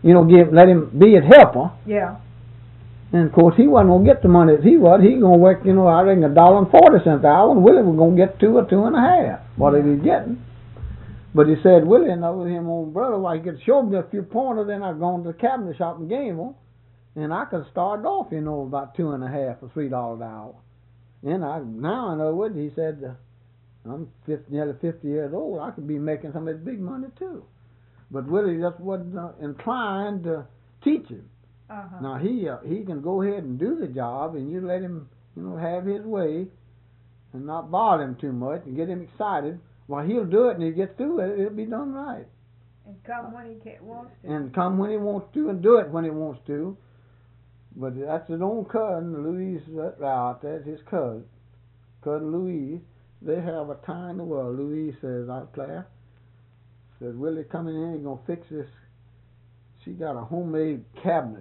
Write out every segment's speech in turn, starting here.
let him be his helper. Yeah. And of course, he wasn't gonna get the money that he was. He gonna work, I think $1.40 an hour, and Willie was gonna get 2 or 2.50, what he was getting. But he said, Willie, with him old brother, he could show me a few pointers, then I'd gone to the cabinet shop and gave them, and I could start off, about 2.50 or $3 an hour. And now, in other words, he said, I'm nearly 50 years old. I could be making some of this big money too. But Willie just wasn't inclined to teach him. Uh-huh. Now he can go ahead and do the job, and you let him, have his way, and not bother him too much, and get him excited. Well, he'll do it, and he gets through it. It'll be done right. And come when he wants to. And come when he wants to, and do it when he wants to. But that's his own cousin, Louise out there. His cousin Louise. They have a tie in the world. Louise says, Claire, says, Willie coming in, he's going to fix this. She got a homemade cabinet,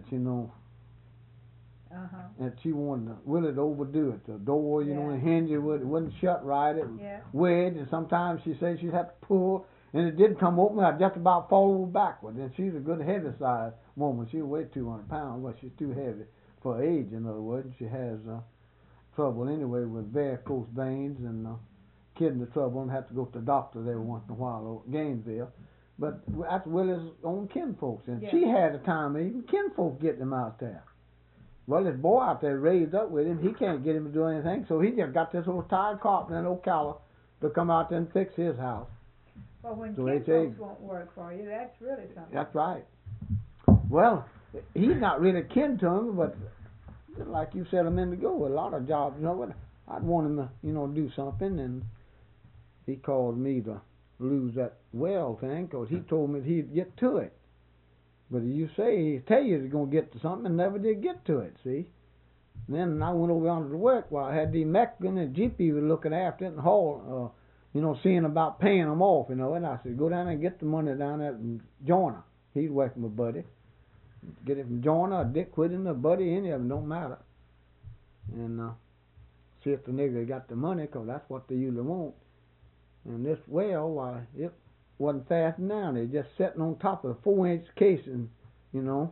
Uh-huh. and she wanted Willie to overdo it. The door, and hinge, it wouldn't shut right. It was wedged, and sometimes she said she'd have to pull, and it did come open. I'd just about fall over backwards. And she's a good heavy-sized woman. She weighed 200 pounds. Well, she's too heavy for her age, in other words. She has trouble anyway with varicose veins and kidney trouble, and have to go to the doctor every once in a while at Gainesville. But that's Willie's own kinfolks, and she had a time even kinfolk getting him out there. Well, this boy out there raised up with him, he can't get him to do anything, so he just got this old tired carpenter in Ocala to come out there and fix his house. Well, when kinfolks won't work for you, that's really something. That's right. Well, he's not really kin to him, but like you said a minute ago, a lot of jobs, I'd want him to, do something, and he called me to lose that well thing, because he told me that he'd get to it. But you say, he tell you he's going to get to something and never did get to it, see? And then I went over on to work while I had the Mexican and GP was looking after it and haul, seeing about paying them off, and I said, go down there and get the money down there and Joyner. He's working with Buddy. Get it from Joyner or Dick Whitton or Buddy, any of them, don't matter. And see if the nigga got the money, because that's what they usually want. And this well, why, it wasn't fastened down. They just sitting on top of a 4-inch casing, an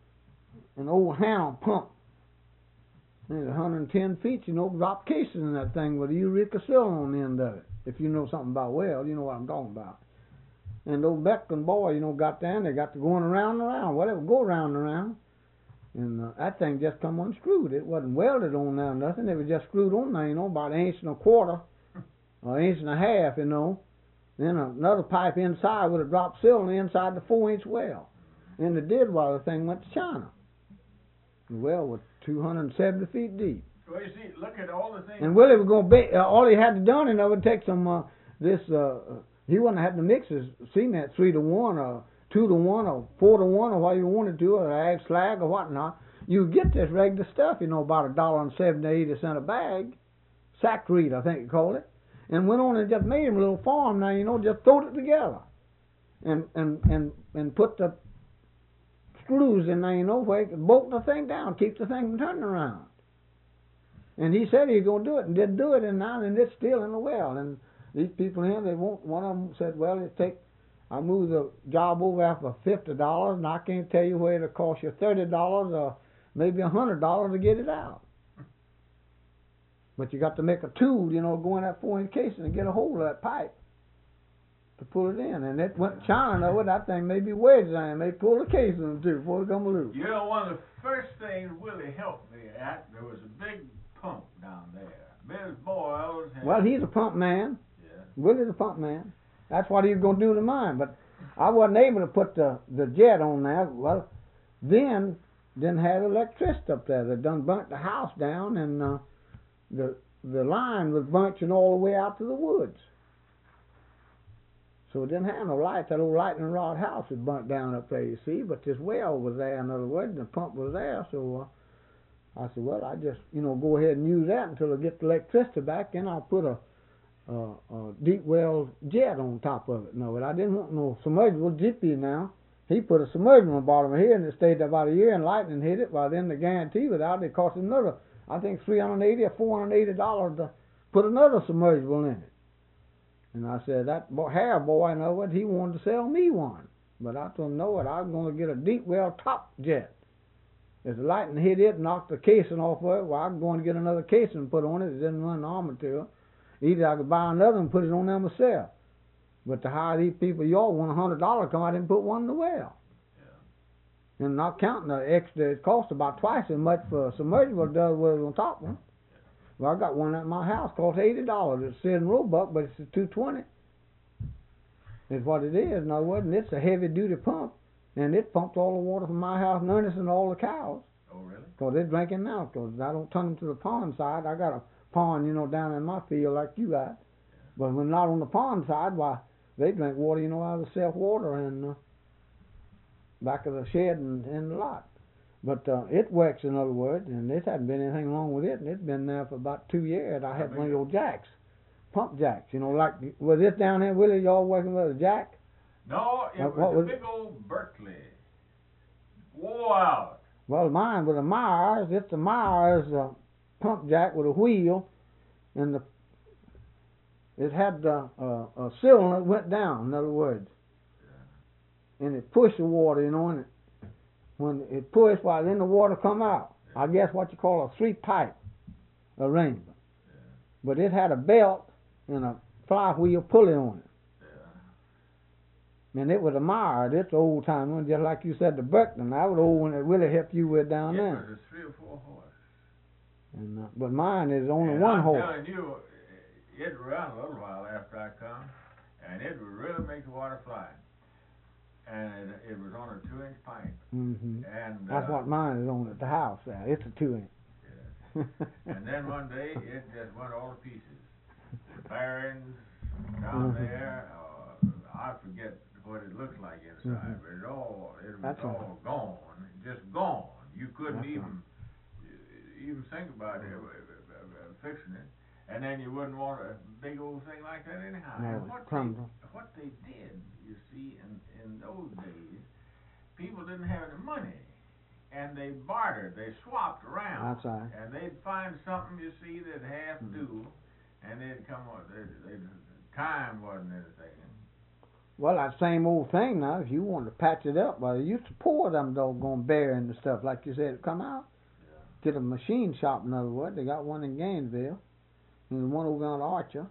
old Hound pump. There's 110 feet, drop casing in that thing with a Eureka cylinder on the end of it. If you know something about well, you know what I'm talking about. And those Beckman boy, got down, they got to going around and around. Well, it would go around and around. And that thing just come unscrewed. It wasn't welded on there, nothing. It was just screwed on there, about 1.25 inches or 1.5 inches, Then another pipe inside with a drop cylinder inside the 4-inch well. And it did while the thing went to China. The well was 270 feet deep. Well, you see, look at all the things. And Willie was going to all he had to done, would take some, he wouldn't have to mix his cement 3-to-1 or 2-to-1 or 4-to-1 or what you wanted to, or add slag or whatnot. You get this regular stuff, about $1.70 a bag. Sackreed, I think you call it. And went on and just made him a little farm now, just throwed it together. And put the screws in there, where he could bolt the thing down, keep the thing from turning around. And he said he was going to do it, and did do it, and now it's still in the well. And these people here, one of them said, well, I moved the job over after $50, and I can't tell you where it'll cost you $30 or maybe $100 to get it out. But you got to make a tool, go in that 4-inch casing and get a hold of that pipe to pull it in. And it went to China over, that thing may be wedged in, and they pull the casing too before it come loose. One of the first things Willie helped me at, there was a big pump down there. Bill Boyles had... Well, he's a pump man. Yeah. Willie's a pump man. That's what he was going to do to mine. But I wasn't able to put the jet on there. Well, then didn't have electricity up there. They done burnt the house down, and the line was burnt all the way out to the woods. So it didn't have no light. That old lightning rod house was burnt down up there, you see. But this well was there, in other words, and the pump was there. So I said, well, I just, go ahead and use that until I get the electricity back. Then I'll put a deep well jet on top of it. No, but I didn't want no submersible. GP now, he put a submersible on the bottom of here, and it stayed there about a year, and lightning hit it. Well, then the guarantee was out. It cost another, I think, $380 or $480 to put another submersible in it. And I said, that Harry boy, he wanted to sell me one. But I told him, no, I was going to get a deep well top jet. If the lightning hit it and knocked the casing off of it, well, I'm going to get another casing and put on it. It didn't run the arm material. Either I could buy another and put it on there myself. But to hire these people, y'all want $100, come out and put one in the well. Yeah. And not counting the extra, it costs about twice as much for a submersible does what on top one. Well, I got one at my house, cost $80. It's sitting in Roebuck, but it's a 220. Is what it is. In other words, and it's a heavy duty pump. And it pumped all the water from my house and Ernest and all the cows. Oh, really? Because they're drinking now. Because I don't turn them to the pond side. I got a pond, down in my field like you got. Yeah. But when not on the pond side, why, they drink water, out of the self-water and back of the shed and the lot. But it works, in other words, and there hasn't been anything wrong with it. And it's been there for about 2 years. I had one of your jacks, pump jacks. Like, was this down here, Willie, y'all working with a jack? No, it was a big old Berkeley. Wore out. Well, mine was a Myers. It's a Myers pump jack with a wheel, and it had a cylinder that went down, in other words. Yeah. And it pushed the water, and when it pushed, then the water come out. Yeah. I guess what you call a three-pipe arrangement. Yeah. But it had a belt and a flywheel pulley on it. And it was a Myers. It's an old time one, just like you said, the Berkman. That was the old one that really helped you with down there. It was a 3 or 4 horse. And but mine is only one horse. I'm telling you, it ran a little while after I come, and it would really make the water fly. And it was on a 2-inch pipe. Mm-hmm. And that's what mine is on at the house there. It's a 2-inch. Yeah. And then one day it just went all to pieces. The bearings down there, I forget what it looks like inside, but it was all gone, just gone. You couldn't even think about it, fixing it, and then you wouldn't want a big old thing like that anyhow. No, and what they did, you see, in those days, people didn't have any money, and they bartered, they swapped around. That's right. And they'd find something, you see, that half do, and they'd come on. Time wasn't anything. Well, that same old thing now, if you wanted to patch it up, they used to pour them doggone bearings and stuff, like you said, it come out. Yeah. Get a machine shop, in other words. They got one in Gainesville, and one over on Archer.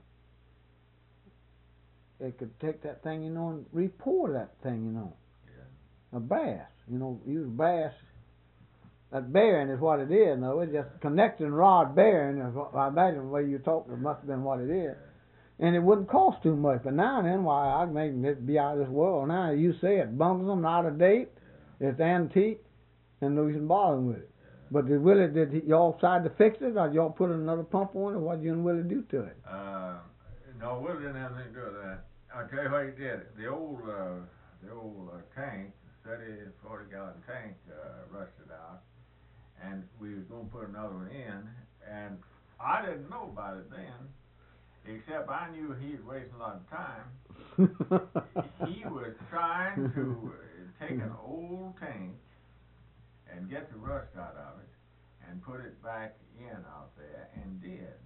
They could take that thing, and re-pour that thing, Yeah. A bass, use bass. That bearing is what it is, it's just a connecting rod bearing. I imagine the way you talk, it must have been what it is. And it wouldn't cost too much. But now and then, I make it be out of this world. Now, you say it bums them, out of date, it's antique, and no use in bothering with it. Yeah. But did y'all decide to fix it, or y'all put another pump on it, or what did you and Willie do to it? No, Willie didn't have anything to do with that. I'll tell you what he did. The old tank, 30, 40-gallon tank, rusted out, and we was going to put another one in, and I didn't know about it then. Except I knew he was wasting a lot of time. He was trying to take an old tank and get the rust out of it and put it back in out there, and did.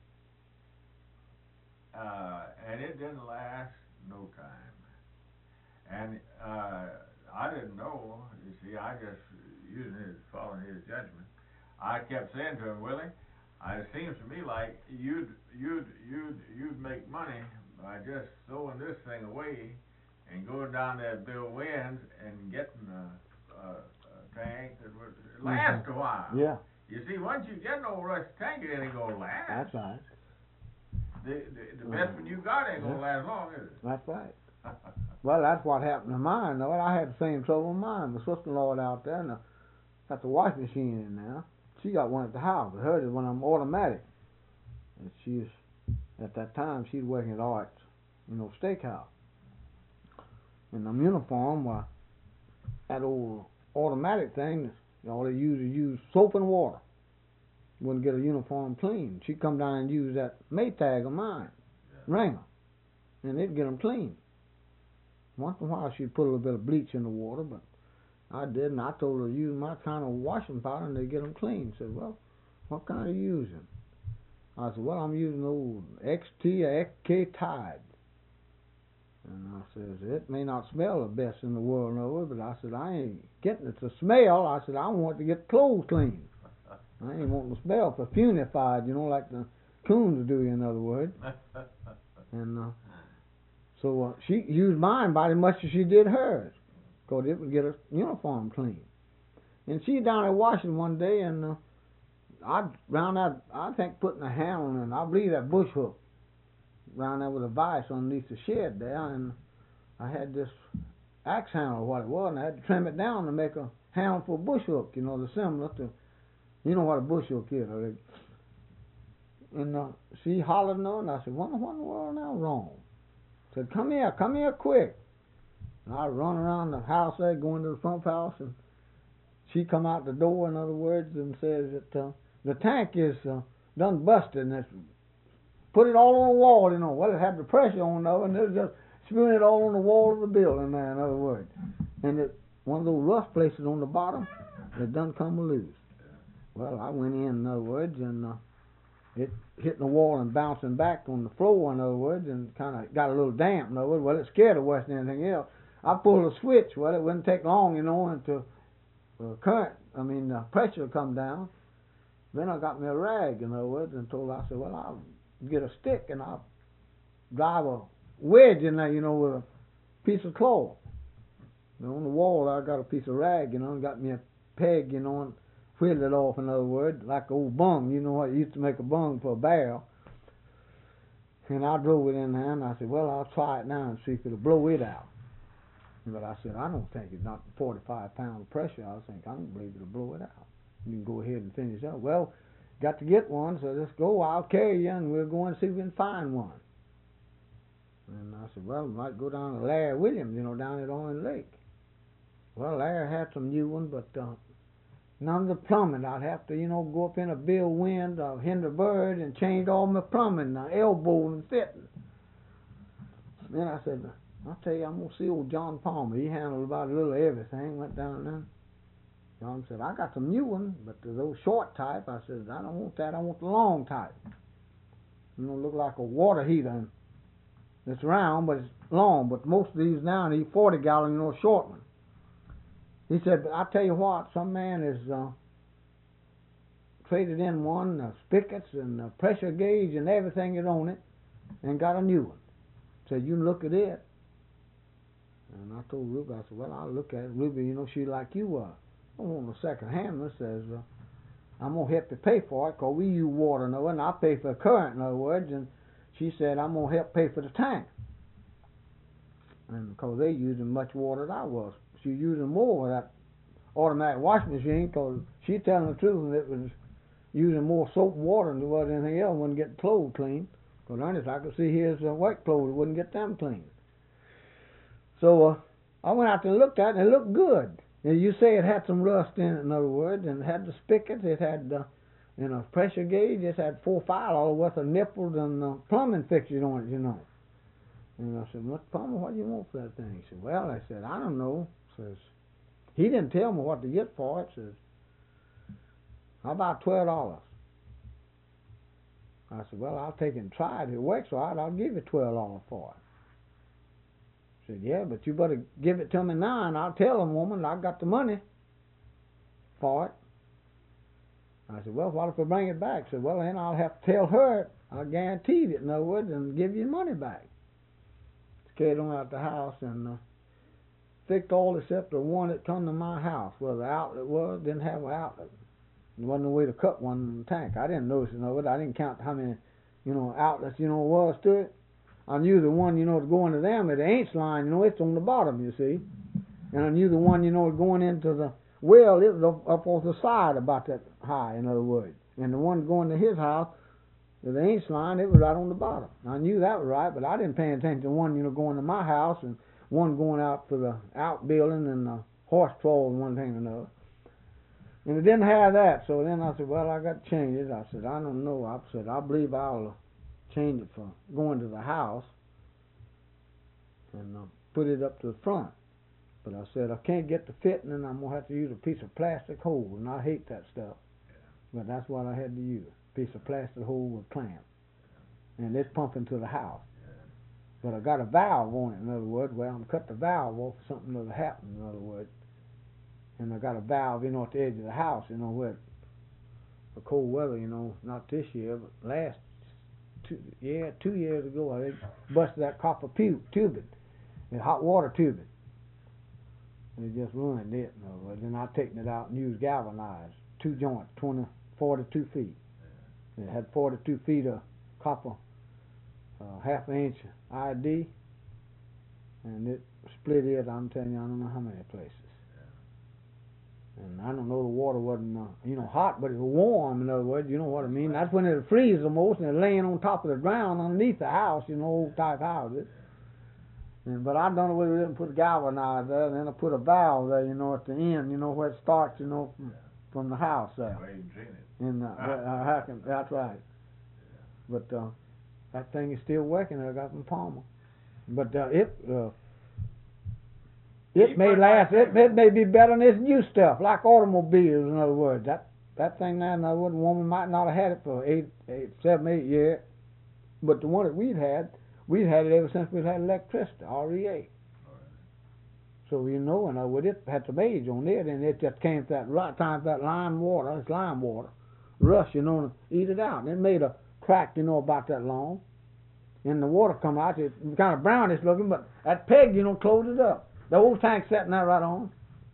And it didn't last no time. And I didn't know. You see, I just following his judgment. I kept saying to him, Willie, it seems to me like you'd make money by just throwing this thing away and going down there at Bill Wynn's and getting a tank that would last a while. Yeah. You see, once you get an old rusty tank, it ain't gonna last. That's right. The best one you got ain't gonna last long, is it? That's right. Well, that's what happened to mine, though. I had the same trouble with mine. My sister-in-law out there, and got the washing machine in now. She got one at the house, but hers is one of them automatic. And she's, at that time, she's working at Arts, steakhouse. And them uniform, that old automatic thing, all they use soap and water. Wouldn't get a uniform clean. She'd come down and use that Maytag of mine, wringer, and it'd get them clean. Once in a while, she'd put a little bit of bleach in the water, but I didn't. I told her to use my kind of washing powder and they get them clean. She said, well, what kind are you using? I said, well, I'm using old XT or XK Tide. And I says, it may not smell the best in the world, no, but I said, I ain't getting it to smell. I said, I want to get clothes clean. I ain't wanting to smell perfunified, like the coons do, in other words. And so she used mine about as much as she did hers, 'cause it would get her uniform clean. And she down there washing one day, and I round out, I think putting a handle in, I believe that bush hook, round there with a vise underneath the shed there, and I had this axe handle or what it was, and I had to trim it down to make a handle for a bush hook, the similar to, what a bush hook is. And she hollered no, and I said, what in the world now wrong? Said, come here quick. And I run around the house there, going to the front house, and she come out the door, in other words, and says that the tank is done busted, and it's put it all on the wall, Well, it had the pressure on though, and it was just spewing it all on the wall of the building there, in other words. And one of those rough places on the bottom, it done come loose. Well, I went in other words, and it hitting the wall and bouncing back on the floor, in other words, and kind of got a little damp, in other words. Well, it scared her worse than anything else. I pulled a switch. Well, it wouldn't take long, until the pressure would come down. Then I got me a rag, in other words, and I said, well, I'll get a stick and I'll drive a wedge in there, with a piece of cloth. On the wall, I got a piece of rag, and got me a peg, and wheeled it off, in other words, like an old bung. What used to make a bung for a barrel. And I drove it in there, and I said, well, I'll try it now and see if it'll blow it out. But I said, I don't think it's not 45 pounds of pressure. I don't believe it'll blow it out. You can go ahead and finish up. Well, got to get one, so let's go. I'll carry you, and we'll go and see if we can find one. And I said, well, we might go down to Larry Williams, down at Orange Lake. Well, Larry had some new ones, but none of the plumbing. I'd have to, go up in a Bill Wind or Hindenburg and change all my plumbing, elbow and fitting. Then I said, I'll tell you, I'm going to see old John Palmer. He handled about a little everything. Went down there. John said, I got some new ones, but those short type. I said, I don't want that. I want the long type. Look like a water heater. It's round, but it's long. But most of these now need 40 gallon, short one. He said, but I tell you what, some man has traded in one, spigots and pressure gauge and everything is on it, and got a new one. Said, you can look at it. And I told Ruby, I said, well, I'll look at it. Ruby, she like you are. I don't want no second hand. Says, I'm going to help you pay for it, because we use water, and I pay for the current, in other words. And she said, I'm going to help pay for the tank. And because they using much water than I was. She using more of that automatic washing machine, because she telling the truth, it was using more soap and water than there was anything else. Wouldn't get clothes clean. Because Ernest, I could see his white clothes, wouldn't get them clean. So I went out there and looked at it, and it looked good. And you say it had some rust in it, in other words, and it had the spigots, it had a pressure gauge, it had $4-5 worth of nipples and plumbing fixtures on it, And I said, Mr. Palmer, what do you want for that thing? He said, well, I said, I don't know. Says, he didn't tell me what to get for it. Says, how about $12? I said, well, I'll take it and try it. If it works right, I'll give you $12 for it. Said, yeah, but you better give it to me now, and I'll tell the woman I got the money for it. I said, well, what if I bring it back? Said, well, then I'll have to tell her I guaranteed it, in other words, and give you money back. Carried on out the house and fixed all except the one that come to my house, where the outlet was, didn't have an outlet. There wasn't no way to cut one in the tank. I didn't notice it. I didn't count how many, outlets, was to it. I knew the one, to go into them, the inch line, it's on the bottom, you see. And I knew the one, going into the well, it was up on the side about that high, in other words. And the one going to his house, the inch line, it was right on the bottom. I knew that was right, but I didn't pay attention to one, going to my house and one going out for the outbuilding and the horse trough and one thing or another. And it didn't have that, so then I said, well, I got to change it. I said, I don't know. I said, I believe I'll change it for going to the house and put it up to the front. But I said, I can't get the fitting, and I'm going to have to use a piece of plastic hole, and I hate that stuff. But that's what I had to use, a piece of plastic hole with clamp. And it's pumping to the house. But I got a valve on it, in other words. Well, I'm cut the valve off, something that'll happen, in other words. And I got a valve, you know, at the edge of the house, you know, where for cold weather, you know, not this year, but last 2 years ago, I busted that copper tubing, and hot water tubing. It just ruined it, in other words. Then I taken it out and used galvanized, 2 joints, 42 feet. It had 42 feet of copper, half an inch ID, and it split it, I'm telling you, I don't know how many places. And I don't know, the water wasn't, you know, hot, but it was warm, in other words, you know what I mean. That's when it freezes the most, and it's laying on top of the ground underneath the house, you know, old type houses. But I done away with it and put a galvanized there, and then I put a valve there, you know, at the end, you know, where it starts, you know, from the house there. Well, you can drain it. And that's right. But that thing is still working. I got from Palmer. But it may last. It may be better than this new stuff, like automobiles. In other words, that thing there, in other words, a woman might not have had it for 7, 8 years. But the one that we've had it ever since we've had electricity, REA. So you know, and with it had some age on it, and it just came to that right time, that lime water, rush, you know, and eat it out. And it made a crack, you know, about that long. And the water come out, it's kind of brownish looking, but that peg, you know, closed it up. The old tank sitting there right on.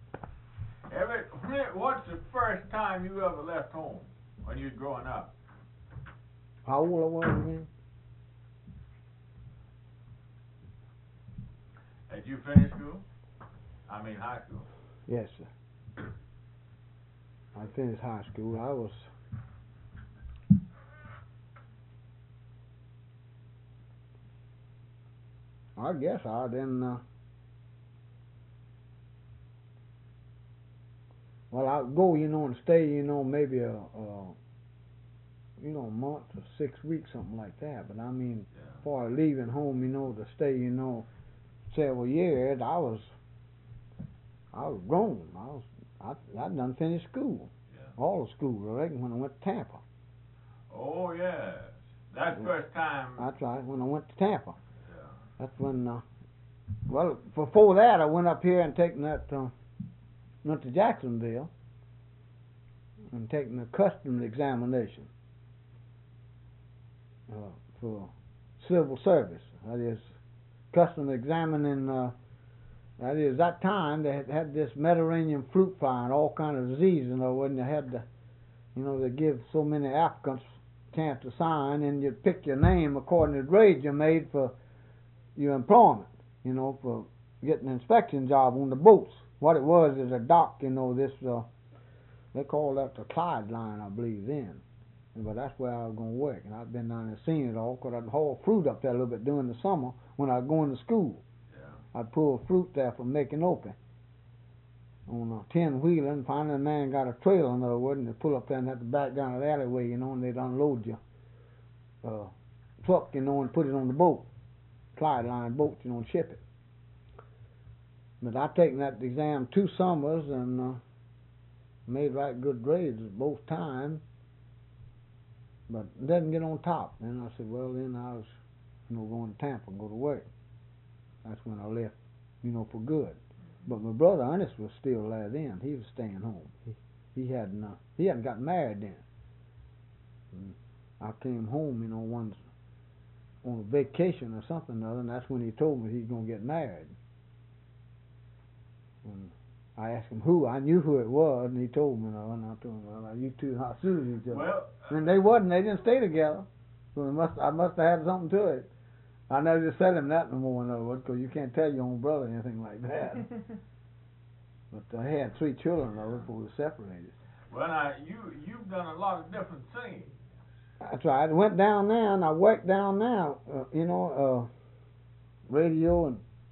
What's the first time you ever left home when you was growing up? How old I was again? Did you finish school? I mean high school. Yes, sir. I finished high school. I guess I didn't. Well, I'd go, you know, and stay, you know, maybe a month or 6 weeks, something like that. But I mean, before leaving home, you know, to stay, you know, several years, I was grown. I'd done finished school. Yeah. All the school, I reckon, when I went to Tampa. Oh, yes. That's the first time. That's right, when I went to Tampa. Yeah. That's when, well, before that, I went up here and taken that, went to Jacksonville and taken the customs examination for civil service. That is, customs examining, that is, that time they had this Mediterranean fruit fly and all kind of diseases, you know, and they had to, you know, they give so many applicants a chance to sign, and you'd pick your name according to the grades you made for your employment, you know, for getting an inspection job on the boats. What it was is a dock, you know, this, they call that the Clyde line, I believe, then. But that's where I was going to work, and I've been down there seeing it all, because I'd haul fruit up there a little bit during the summer when I was going to school. I'd pull fruit there from Macon Open on a 10-wheeler, and finally a man got a trailer, in other words, and they'd pull up there and have to back down the alleyway, you know, and they'd unload your truck, you know, and put it on the boat, Clyde line boat, you know, and ship it. But I'd taken that exam 2 summers and made right good grades both times, but didn't get on top. Then I said, well, then I was, you know, going to Tampa and go to work. That's when I left, you know, for good. But my brother Ernest was still there then. He was staying home. He hadn't gotten married then. And I came home, you know, once on a vacation or something or other, and that's when he told me he's going to get married. And I asked him who. I knew who it was, and he told me, you know, and I told him, well, you two hot suited each other. Well, and they wasn't. They didn't stay together. So I must have had something to it. I never just said him that no more, in other words, because you can't tell your own brother anything like that. But I had 3 children, though, before we were separated. Well, now, you've done a lot of different things. That's right. I went down there, and I worked down there, you know, radio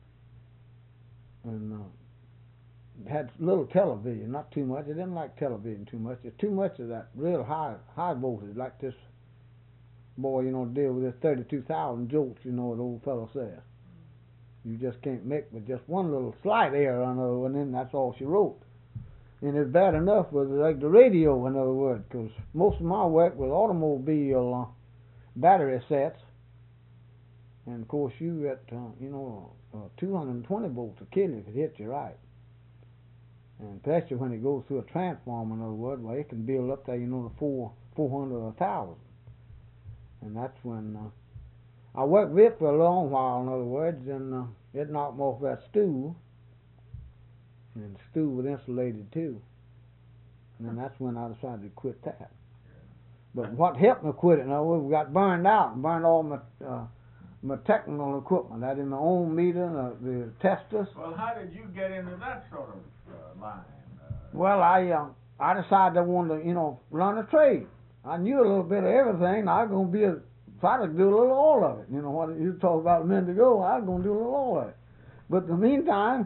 and had little television, not too much. I didn't like television too much. There's too much of that real high voltage, like this boy, you know, deal with this 32,000 jolts, you know, the old fellow says. You just can't make but just one little slight error on her, and then that's all she wrote. And it's bad enough with like the radio, in other words, because most of my work was automobile battery sets, And of course, you at 220 volts to kill it if it hits you right. And especially when it goes through a transformer, in other words, well, it can build up there, to 400 or 1,000. And that's when I worked with it for a long while, in other words, and it knocked me off that stool. And the stool was insulated too. And then that's when I decided to quit that. But what helped me quit it, in other words, we got burned out and burned all my technical equipment. I did my own meter, the testers. Well, how did you get into that sort of line? Well, I decided I wanted to, learn a trade. I knew a little bit of everything. I was going to try to do a little all of it. What you talked about a minute ago, I was going to do a little all of it. But in the meantime,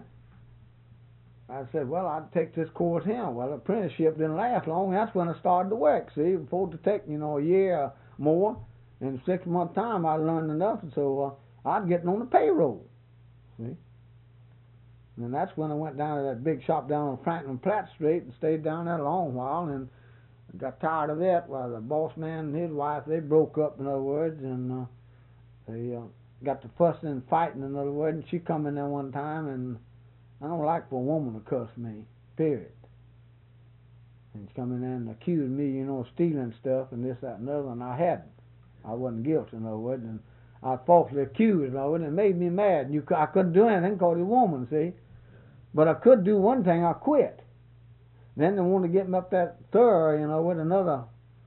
I said, well, I'd take this course here. Well, the apprenticeship didn't last long. That's when I started to work. See, before to take, a year or more. In 6 months' time, I learned enough, and so I'd get on the payroll. See? And that's when I went down to that big shop down on Franklin Platt Street and stayed down there a long while and got tired of that. Well, the boss man and his wife, they broke up, in other words, and they got to fussing and fighting, in other words, and she come in there one time, and I don't like for a woman to cuss me, period. And she come in there and accused me, of stealing stuff and this, that, and the other, and I hadn't. I wasn't guilty, in other words, and I was falsely accused, in other words, and it made me mad. And I couldn't do anything because of a woman, see? But I could do one thing, I quit. Then they wanted to get me up that third, with another,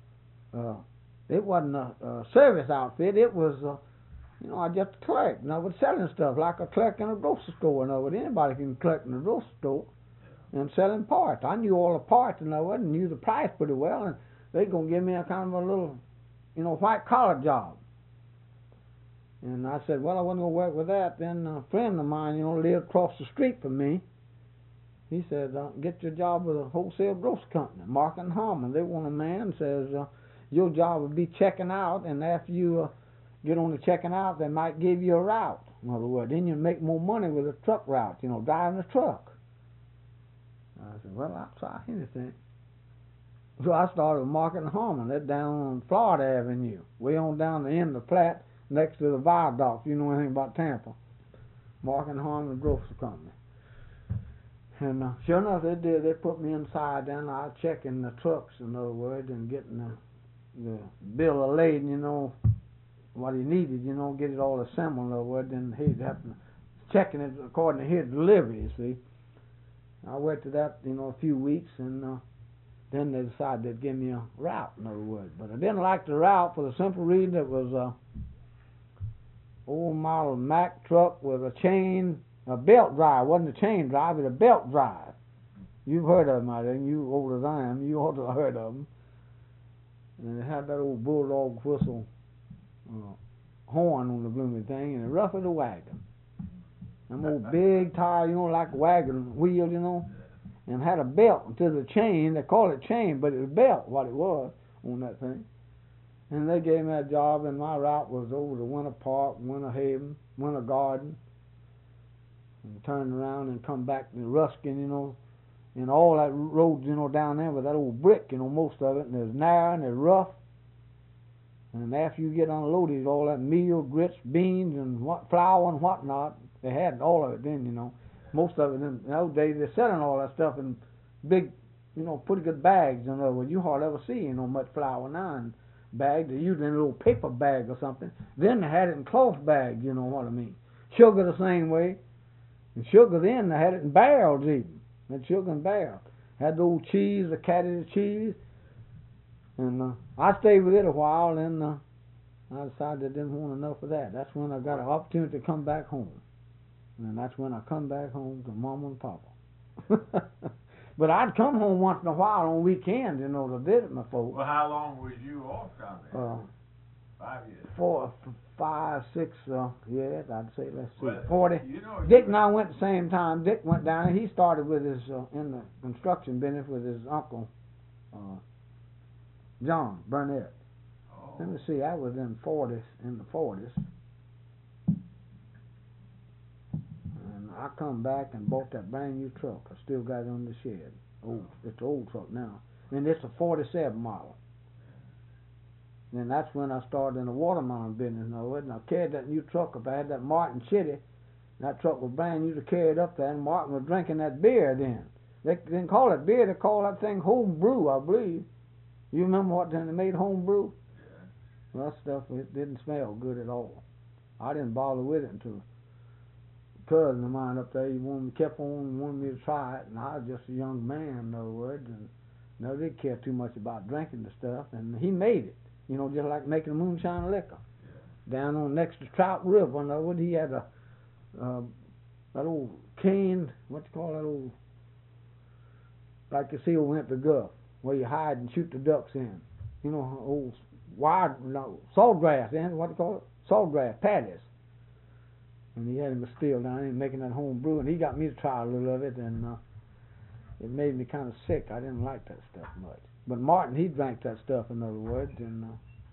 it wasn't a service outfit, it was, I just a clerk, with selling stuff, like a clerk in a grocery store, anybody can clerk in a grocery store and selling parts. I knew all the parts, and knew the price pretty well, and they going to give me a kind of a little, white collar job. And I said, well, I wasn't going to work with that. Then a friend of mine, lived across the street from me. He said, get your job with a wholesale grocery company, Mark and Harmon. They want a man, says, your job will be checking out, and after you get on the checking out, they might give you a route. In other words, then you make more money with a truck route, driving a truck. I said, well, I'll try anything. So I started with Mark and Harmon. They're down on Florida Avenue, way on down the end of Platte, next to the viaduct. You know anything about Tampa. Mark and Harmon Grocery Company. And sure enough, they did. They put me inside then. I was checking the trucks, in other words, and getting the bill of lading, what he needed, get it all assembled, in other words. Then he'd have to checking it according to his delivery, you see. I worked to that, a few weeks, and then they decided they'd give me a route, in other words. But I didn't like the route for the simple reason it was a old model Mack truck with a belt drive. It wasn't a chain drive, it was a belt drive. You've heard of them, I think. You older than I am, you ought to have heard of them. And it had that old bulldog whistle horn on the blooming thing, and it rough as a wagon. Them old big tire, like a wagon wheel, and had a belt to the chain. They call it chain, but it was a belt, what it was on that thing. And they gave me that job, and my route was over to Winter Park, Winter Haven, Winter Garden, and turn around and come back to Ruskin, and all that roads, down there with that old brick, most of it, and it's narrow and it's rough. And after you get unloaded, all that meal, grits, beans, and flour and whatnot, they had all of it then, Most of it in those days, they're selling all that stuff in big, pretty good bags. In other words, you hardly ever see, much flour now in bags. They're usually in a little paper bag or something. Then they had it in cloth bags, you know what I mean. Sugar the same way. And sugar then, they had it in barrels even. They had sugar in barrels. Had the old cheese, the catty cheese. And I stayed with it a while, and I decided I didn't want enough of that. That's when I got an opportunity to come back home. And that's when I come back home to Mama and Papa. But I'd come home once in a while on weekends, to visit my folks. Well, how long was you off down there? 5 years. 4, 5, 6 years, I'd say. Let's see, well, 40. Dick and I went the same time. Dick went down, and he started with his in the construction business with his uncle, John Burnett. Oh. Let me see, I was in the 40s. And I come back and bought that brand new truck. I still got it on the shed. It's an old truck now. And it's a 47 model. And that's when I started in the watermelon business. And I carried that new truck up. I had that Martin Chitty. That truck was brand new to carry it up there, and Martin was drinking that beer then. They didn't call it beer, they called that thing home brew, I believe. You remember what they made home brew? Yeah. Well, that stuff, it didn't smell good at all. I didn't bother with it until a cousin of mine up there, he kept on wanting me to try it, and I was just a young man, in other words, and never did care too much about drinking the stuff, and he made it, just like making moonshine liquor. Yeah. Down on next to Trout River, in other words, he had that old canned, what you call that old, like you see over at the Gulf, where you hide and shoot the ducks in. Old saltgrass, what do you call it? Saltgrass, patties. And he had him still down there making that home brew, and he got me to try a little of it, and it made me kind of sick. I didn't like that stuff much. But Martin, he drank that stuff, in other words, and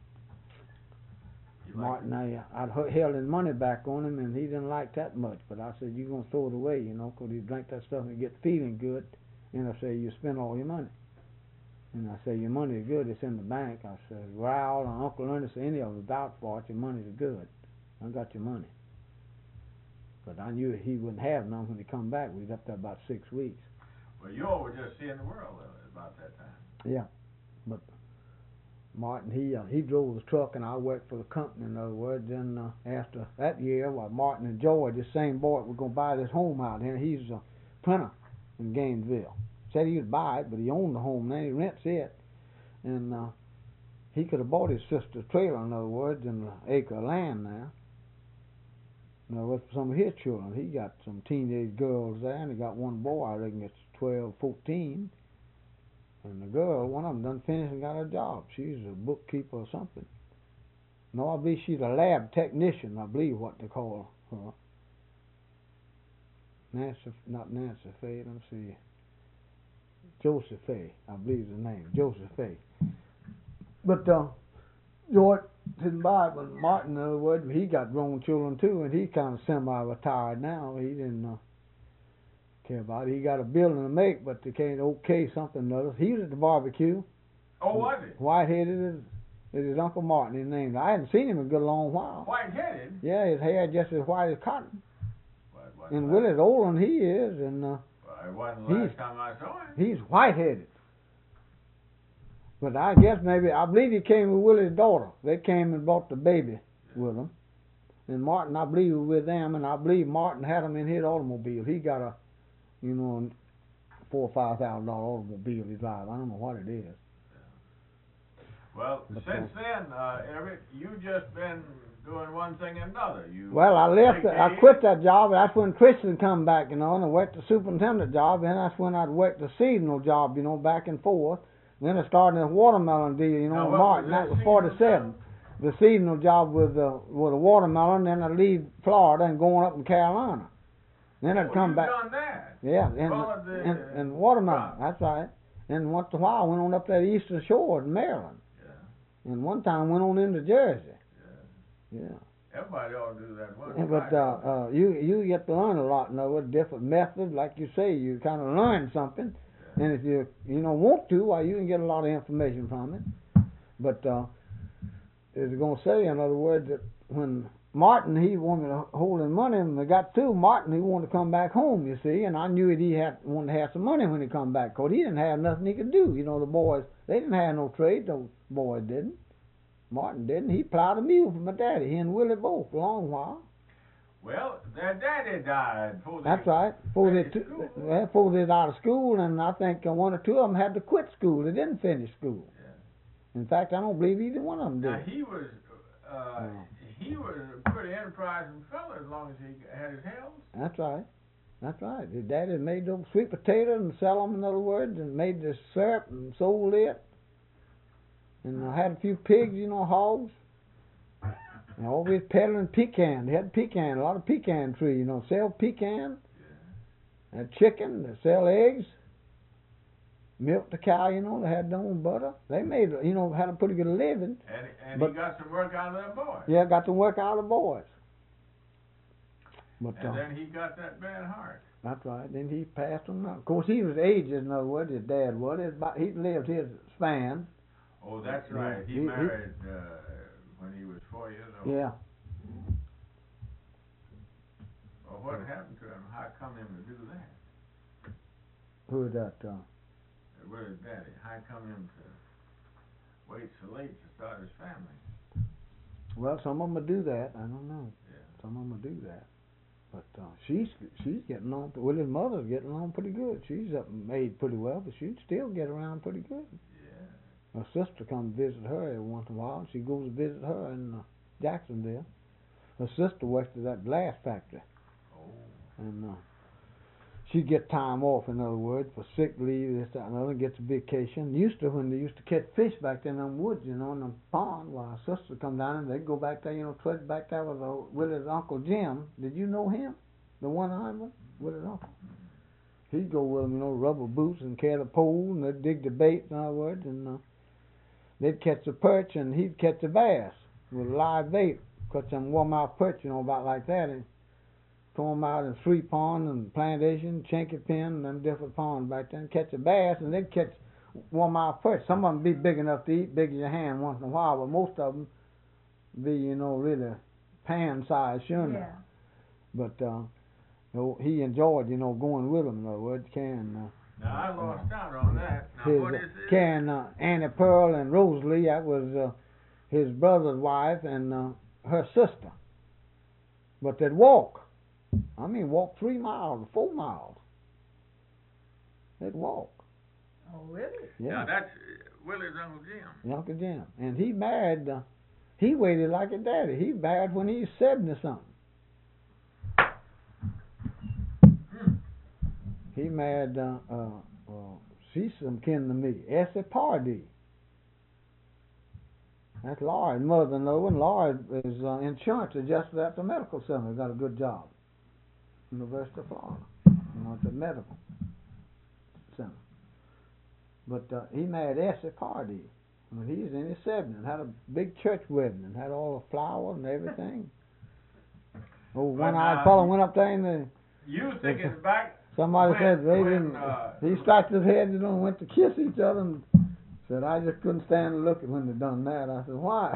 Martin, I'd held his money back on him, and he didn't like that much. But I said, you're going to throw it away, because he drank that stuff and get feeling good. And I said, you spend all your money. And I said, your money is good, it's in the bank. I said, Raoul and Uncle Ernest, any of them vouch for it, your money is good. I got your money. But I knew he wouldn't have none when he come back. We was up there about 6 weeks. Well, you all were just seeing the world about that time. Yeah. But Martin, he drove the truck, and I worked for the company, in other words. Then after that year, Martin and George, this same boy, were going to buy this home out here. He's a printer in Gainesville. Said he'd buy it, but he owned the home now. He rents it. And he could have bought his sister's trailer, in other words, and an acre of land now. In other words, for some of his children. He got some teenage girls there, and he got one boy, I reckon it's 12, 14. And the girl, one of them done finished and got a job. She's a bookkeeper or something. No, I believe she's a lab technician, I believe what they call her. Not Nancy Faye, let me see. Joseph Faye, I believe is the name. Joseph Faye. But George didn't buy it, but Martin, in other words, he got grown children too, and he's kind of semi-retired now. He didn't care about it. He got a building to make, but they can't okay something or other. He was at the barbecue. Oh, was he? White-headed is his Uncle Martin, his name. I hadn't seen him in a good long while. White-headed? Yeah, his hair just as white as cotton. What, And Willie's older than he is, and well, it wasn't the last time I saw him. he's white-headed. But I guess I believe he came with Willie's daughter. They came and brought the baby with them. And Martin, I believe, was with them, and I believe Martin had him in his automobile. He got a, $4,000 or $5,000 automobile he drives. I don't know what it is. Well, since then, Everett, you've just been doing one thing and another. Well, I quit that job. That's when Christian come back, and I worked the superintendent job, and that's when I'd worked the seasonal job, back and forth. Then I started in a watermelon deal, Martin. That was 47. The seasonal job with the watermelon. Then I'd leave Florida and going up in Carolina. Then I'd come back. Done that. Yeah, and watermelon. That's right. And once in a while, I went on up that Eastern Shore in Maryland. Yeah. And one time went on into Jersey. Yeah. Everybody ought to do that once. But you get to learn a lot, with different methods. Like you say, you kind of learn something. And if you want to, you can get a lot of information from it. But as I'm going to say, in other words, that when Martin, he wanted to hold his money, and they got through, Martin, he wanted to come back home, you see, and I knew that wanted to have some money when he come back, because he didn't have nothing he could do. The boys, they didn't have no trade, those boys didn't. Martin didn't. He plowed a mule for my daddy, he and Willie both, for a long while. Well, their daddy died before they... That's right. Before they was out of school, and I think one or two of them had to quit school. They didn't finish school. Yeah. In fact, I don't believe either one of them did. Now, he was a pretty enterprising fellow as long as he had his health. That's right. That's right. His daddy made those sweet potatoes and sell them, in other words, and made the syrup and sold it. And I had a few pigs, hogs. And always peddling pecan. They had pecan, a lot of pecan trees, sell pecan. Yeah. Had chicken, they sell eggs. Milk the cow, they had their own butter. They made, had a pretty good living. And he got some work out of them boys. Yeah, got some work out of the boys. But, and then he got that bad heart. That's right. Then he passed on. Of course, he was aged, in other words, his dad was. He lived his span. Oh, that's right. He married when he was 4 years old. Yeah. Well, what happened to him? How come him to do that? Who is that? With his daddy. How come him to wait so late to start his family? Well, some of them will do that. I don't know. Yeah. Some of them will do that. But she's getting along. Well, his mother's getting along pretty good. She's up and made pretty well, but she'd still get around pretty good. Yeah. Her sister comes visit her every once in a while. She goes to visit her in Jacksonville. Her sister works at that glass factory. Oh. And she get time off, in other words, for sick leave, this, that, and other, gets a vacation. Used to, when they used to catch fish back there in them woods, in the pond, well, her sister come down and they'd go back there, trudge back there with Willie's Uncle Jim. Did you know him? The one-eyed one? Willie's uncle. He'd go with them, rubber boots and carry the pole, and they'd dig the bait, in other words, and they'd catch the perch, and he'd catch the bass with a live bait. Catch them warm-out perch, about like that, and throw them out in Sweet Pond and Plantation, Chinky Pen, and them different ponds back there, and catch a bass, and they'd catch warm-out perch. Some of them be big enough to eat, big as your hand once in a while, but most of them be, really pan-sized, sure enough. Yeah. But he enjoyed, going with them, in other words, carrying. Now, I lost out on that. Now, what is it? Carrying Annie Pearl and Rosalie, that was his brother's wife and her sister. But they'd walk. I mean, walk 3 miles, 4 miles. They'd walk. Oh, really? Yeah. Now, that's Willie's Uncle Jim. Uncle Jim. And he married, he waited like a daddy. He married when he was 70-something. He married, she's some kin to me, Essie Pardee. That's Laura's mother-in-law, and Laura is insurance adjuster at the medical center. Got a good job. University of Florida. It's a medical center. But he married Essie Pardee when he was in his 70s. Had a big church wedding and had all the flowers and everything. One-eyed fellow went up there and you thinking back. Somebody said they didn't. He scratched his head, and went to kiss each other, and said, "I just couldn't stand to look at when they done that." I said, "Why?"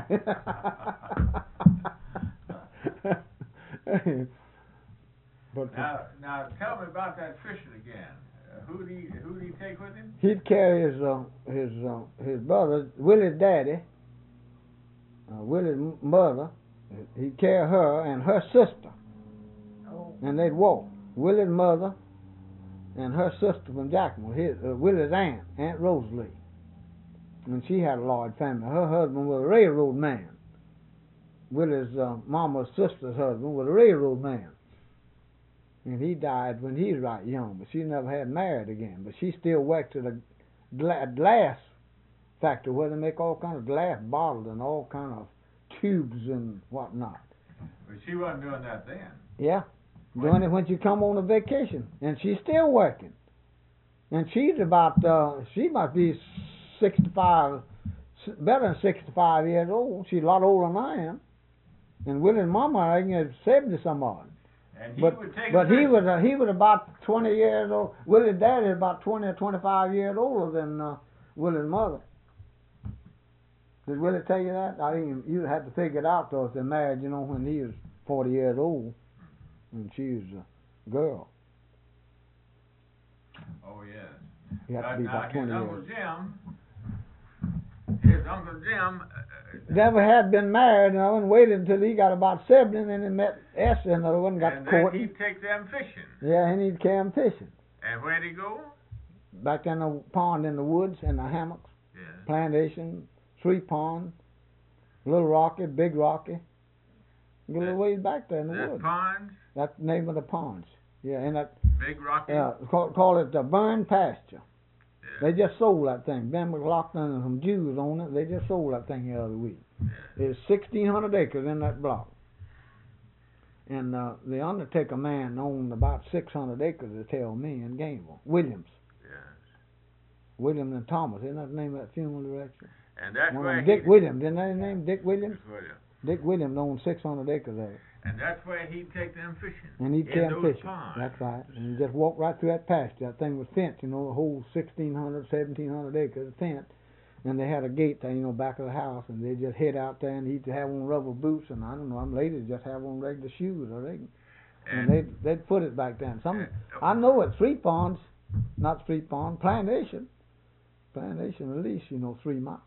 But now tell me about that fishing again. Who did he take with him? He'd carry his brother, Willie's daddy, Willie's mother. He'd carry her and her sister, and they'd walk. Willie's mother and her sister from Jacksonville, Willie's Aunt Rosalie. And she had a large family. Her husband was a railroad man. Willie's mama's sister's husband was a railroad man. And he died when he was right young, but she never had married again. But she still worked at a glass factory where they make all kinds of glass bottles and all kind of tubes and whatnot. But she wasn't doing that then. Yeah. Doing it when she come on a vacation, and she's still working. And she's about, she must be 65, better than 65 years old. She's a lot older than I am. And Willie's mama, I think, is 70 some odd. And he But would take. he was about 20 years old. Willie's daddy is about 20 or 25 years older than Willie's mother. Did Willie tell you that? I think you had to figure it out though if they married, when he was 40 years old. And she was a girl. Oh, yes. He had to be about 20 years. His Uncle Jim. Never had been married, and waited until he got about 70, and then he met Esther, and the one got and caught. then he'd take them fishing. Yeah, and he'd carry them fishing. And where'd he go? Back in the pond in the woods, in the hammocks, Yeah. Plantation, Sweet Pond, Little Rocky, Big Rocky. Get a little ways back there in the woods. Ponds? That's the name of the ponds. Yeah, and that Big Rocky? call it the Burn Pasture. Yeah. They just sold that thing. Ben McLaughlin and some Jews own it. They just sold that thing the other week. Yeah. There's 1,600 acres in that block. And the undertaker man owned about 600 acres, they tell me, in Gainesville. Williams. Yes. Williams and Thomas. Isn't that the name of that funeral director? And that's One where of them, Dick Williams. Isn't that his name? Dick Williams? Williams. Dick Williams owned 600 acres there. And that's where he'd take them fishing. And he'd carry them fishing. Ponds. That's right. And you just walk right through that pasture. That thing was fenced, the whole 1,600, 1,700 acres fenced. and they had a gate there, back of the house, and they just head out there, and he'd have on rubber boots, and I don't know, them ladies just have on regular shoes, or and they'd put it back there. I know at Plantation at least, 3 miles.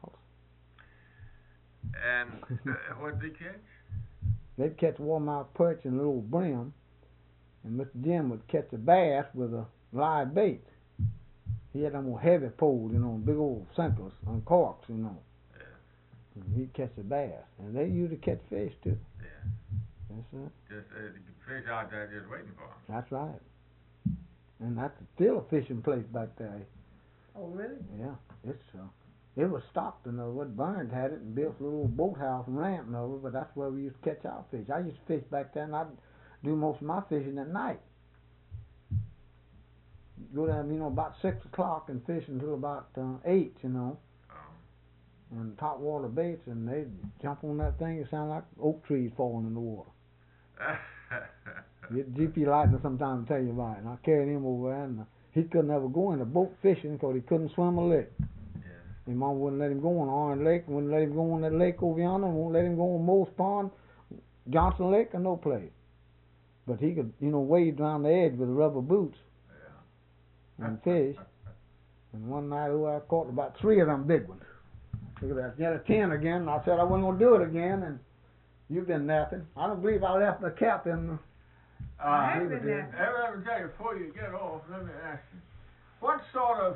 And what did they catch? They'd catch warmouth perch and a little brim, and Mr. Jim would catch a bass with a live bait. He had them old heavy poles, big old sinkers on corks, Yeah. And he'd catch a bass, and they usually catch fish too. Yeah. That's right. Just fish out there just waiting for them. That's right. And that's still a fishing place back there. Oh, really? Yeah, it was stocked, Burns had it and built a little boathouse and ramp and over, but that's where we used to catch our fish. I used to fish back there, and I'd do most of my fishing at night. Go down, about 6 o'clock and fish until about 8, and top water baits, and they'd jump on that thing. It sounded like oak trees falling in the water. GP Lightner sometimes tell you about it, and I carried him over there, and he couldn't ever go in the boat fishing because he couldn't swim a lick. Yeah. His mom wouldn't let him go on Orange Lake, wouldn't let him go on that lake over yonder, won't let him go on Moose Pond, Johnson Lake, or no place. But he could, wade around the edge with rubber boots and fish. And one night, I caught about 3 of them big ones. Look at that. Get a 10 again, and I said I wasn't going to do it again, and you've been napping. I don't believe I left the cap in the... I've been napping. Let me tell you, before you get off, let me ask you, what sort of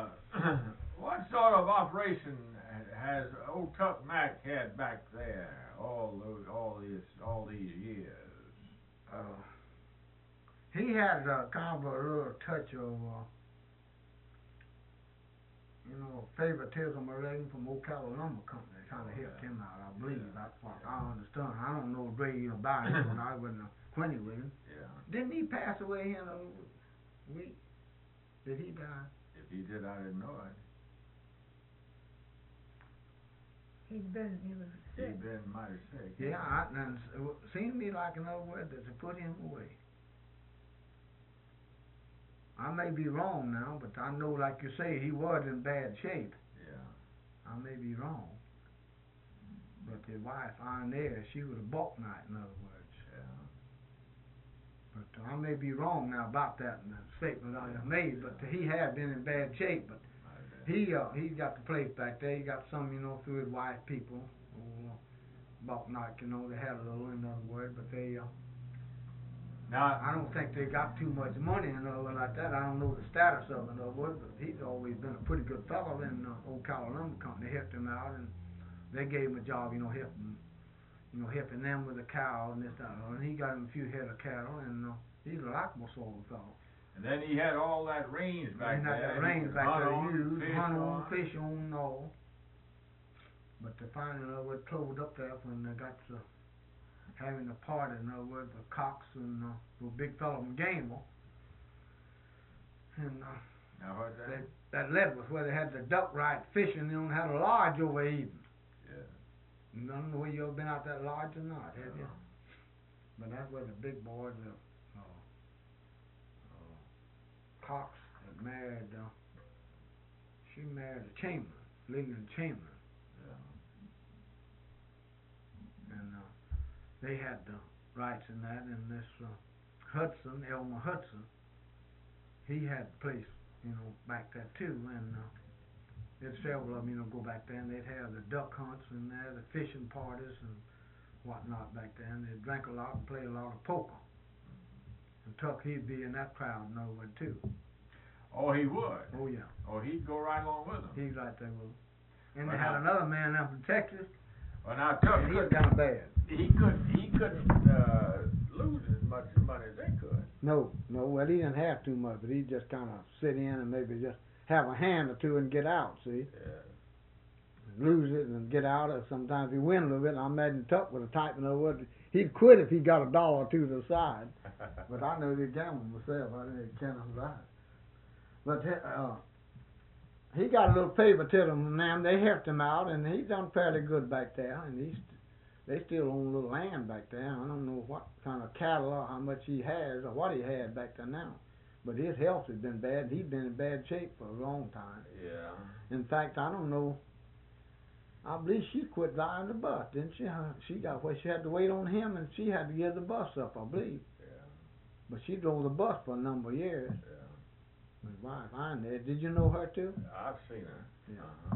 operation has old Tuck Mack had back there all these years? He had kind of a little touch of, favoritism relating from Ocala Lumber Company. Kind of helped him out, I believe. That's what I understand. I don't know a great deal about it when I wasn't acquainted with him. Yeah. Didn't he pass away in a week? Did he die? If he did, I didn't know it. He was sick. He'd been mighty sick. Yeah, and it seemed to me like, in other words, that to put him away. I may be wrong now, but I know, like you say, he was in bad shape. Yeah. I may be wrong. But his wife, Inez, she was a Balkanite, in other words. Yeah. But I may be wrong now about that in the statement I have made, but he had been in bad shape. But he got the place back there. He got some, through his wife people, Balkanite, they had a little, in other words, but they... Now, I don't think they got too much money and all like that. I don't know the status of it, in other words, but he's always been a pretty good fellow, and Ocala Lumber Company helped him out, and they gave him a job, helping them with the cow and this, that, and he got him a few head of cattle, and he's a likable sort of fellow. and then he had all that range back there. That range back there, hunt on, fish fish on, and all. But they finally, in other words, closed up there when they got to having a party, in other words, with Cox and the big fellow from Gamble. And now what's that? that led was where they had the duck right fishing, and had a lodge over even. Yeah. I don't know whether you ever been out that lodge or not, have you? But that's where the big boys, Cox had married, she married a Chamberlain, Leland Chamberlain. Yeah. And they had the rights in that, and this Hudson, Elmer Hudson, he had the place, back there too, and there's several of them, go back there, and they'd have the duck hunts and there, the fishing parties and whatnot back there, and they'd drink a lot and play a lot of poker. And Tuck, he'd be in that crowd and over too. Oh, he would? Oh, yeah. Oh, he'd go right along with them? He's right there with them. And Well, they had another man down from Texas, Well, now, Tuck, and he was kind of bad. he couldn't lose as much money as they could. No, well, he didn't have too much, but he'd just kind of sit in and maybe just have a hand or two and get out, see? Yeah. Lose it and get out, or sometimes he win a little bit. And I imagine Tuck with a type, in other words, he'd quit if he got $1 or $2 to the side. But I know he'd gamble myself. I didn't count on that. But he got a little favoritism from them. They helped him out, and he's done fairly good back there. And they still own a little land back there. I don't know what kind of cattle or how much he has or what he had back there now. But his health has been bad. He's been in bad shape for a long time. Yeah. In fact, I don't know I believe she quit driving the bus, didn't she? She got where she had to wait on him, and she had to give the bus up, I believe. Yeah. But she drove the bus for a number of years. Yeah. His wife, I know. Did you know her too? I've seen her. Yeah. Uh-huh.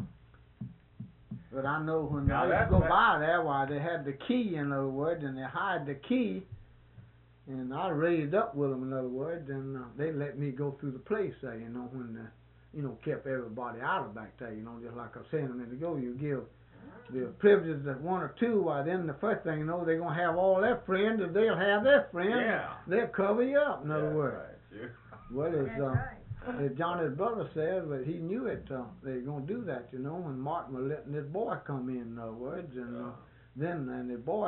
But I know when Now I used to that's go that- by there, why they had the key, in other words, and they hide the key, and I raised up with them, in other words, and they let me go through the place there, you know, when kept everybody out of back there, you know, just like I was saying a minute ago, you give the privileges to one or two, why then the first thing you know, they're going to have all their friends, and they'll have their friends, Yeah. they'll cover you up, in other That's words. right. You- Well, That's right. as Johnny's brother said, but he knew it, they were going to do that, you know, when Martin was letting this boy come in other words, and then the boy,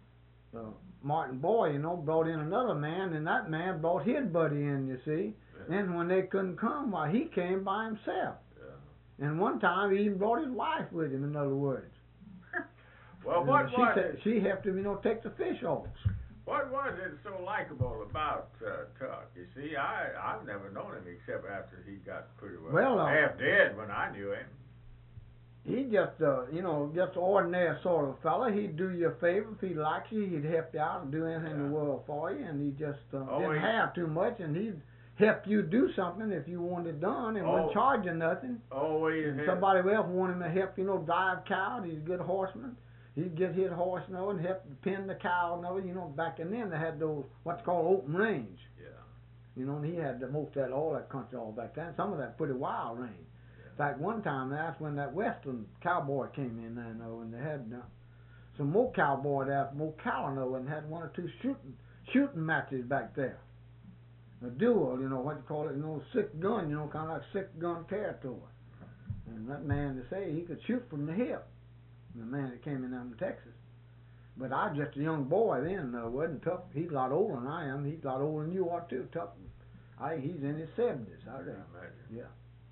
Martin boy, you know, brought in another man, and that man brought his buddy in, you see. Yeah. And when they couldn't come, why, he came by himself. Yeah. And one time he even brought his wife with him, in other words. Well, And what she was said it? she helped him, you know, take the fish off. What was it so likable about Tuck? You see, I've never known him except after he got pretty well half dead when I knew him. He just, just an ordinary sort of fella. He'd do you a favor if he likes you. He'd help you out and do anything in the world for you. And he just didn't have too much. And he'd help you do something if you wanted it done and wouldn't charge you nothing. Always. And somebody else wanted him to help, drive cows. He's a good horseman. He'd get his horse, and help pin the cow, back in then they had those, what's called open range. Yeah. And he had most of that, all that country all back then. Some of that pretty wild range. In fact, one time, that's when that western cowboy came in there, and they had some more cowboy there from Ocala, and had one or two shooting matches back there. A duel, what you call it, six gun, kind of like six gun territory. And that man, they say, he could shoot from the hip. The man that came in from Texas. But I was just a young boy then, wasn't tough. He's a lot older than I am. He's a lot older than you are too, tough. He's in his 70s, I reckon. Yeah.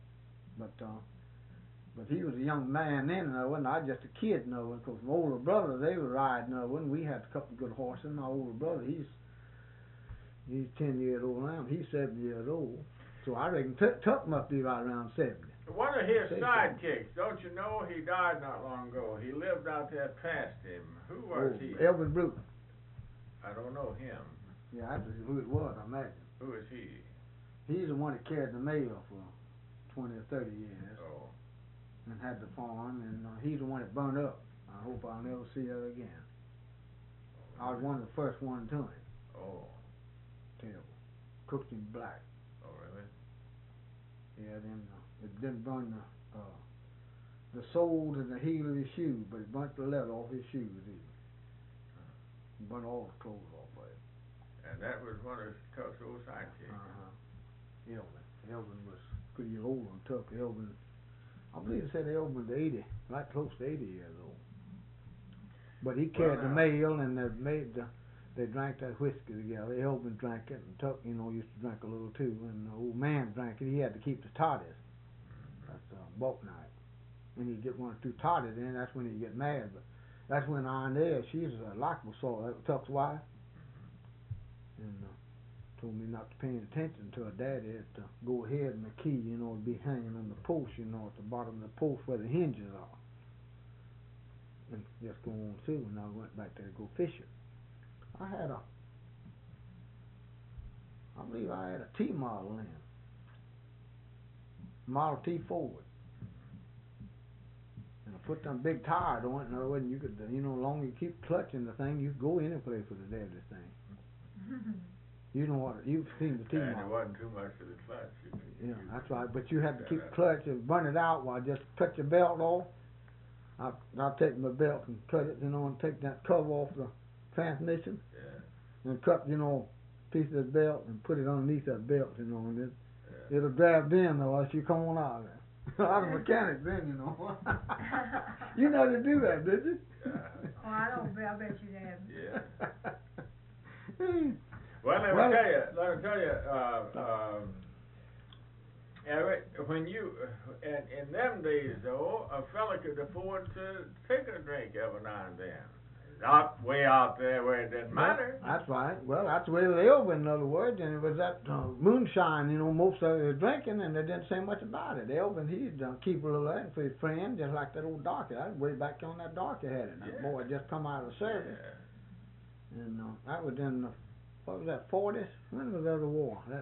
But he was a young man then, wasn't I? Just a kid, because my older brother, they were riding, and we had a couple of good horses. My older brother, he's 10 years old now. He's 70 years old. So I reckon Tuck must be right around 70. One of his sidekicks, don't you know, he died not long ago. He lived out there past him. Who was he? Elvin Bruton. I don't know him. Yeah, that's who it was, I imagine. Who is he? He's the one that carried the mail for 20 or 30 years. Oh. And had the farm, and he's the one that burned up. I hope I'll never see her again. I was one of the first ones to him. Oh. Terrible. Cooked him black. Oh, really? Yeah, then it didn't burn the sole and the heel of his shoes, but it burnt the leather off his shoes either. It burnt all the clothes off of it. And that was one of Tuck's old sidekicks. Elvin was pretty old on Tuck. Elvin, I believe it said Elvin was 80, right close to 80 years old. But he carried the mail, and they drank that whiskey together. Elvin drank it, and Tuck, used to drink a little too. And the old man drank it. He had to keep the toddies. That's bulk night. When you get one or two toddies in, that's when you get mad. But that's when Inez, she's a likable sort. That was Tuck's wife. And told me not to pay any attention to her daddy, to go ahead and the key, would be hanging on the post, at the bottom of the post where the hinges are. And just go on through, and I went back there to go fishing. I believe I had a T model in. Model T Ford. And I put them big tires on it, and you could, as long as you keep clutching the thing, you could go any place with the deadly thing. You know what? You've seen the T model. And it wasn't too much of the clutch. Yeah, that's right. But you had to keep clutch and burn it out while just cut your belt off. I'll take my belt and cut it, and take that cover off the transmission. Yeah. And cut, piece of the belt and put it underneath that belt, and then it'll grab in though as you come on out of there. I was a mechanic then, You know to do that, did you? Oh, I don't. I bet you have. Yeah. Well, let me tell you, Eric, when you, in them days though, a fella could afford to take a drink every now and then. out way out there where it didn't matter. That's right. Well, that's the way they over, in other words, and it was that moonshine, most of it was drinking, and they didn't say much about it. Elvin, he'd keep a little of that for his friend, just like that old darky. That was way back on that darky had it. That boy had just come out of the service. Yeah. And that was in what was that, 40s? When was the other war? That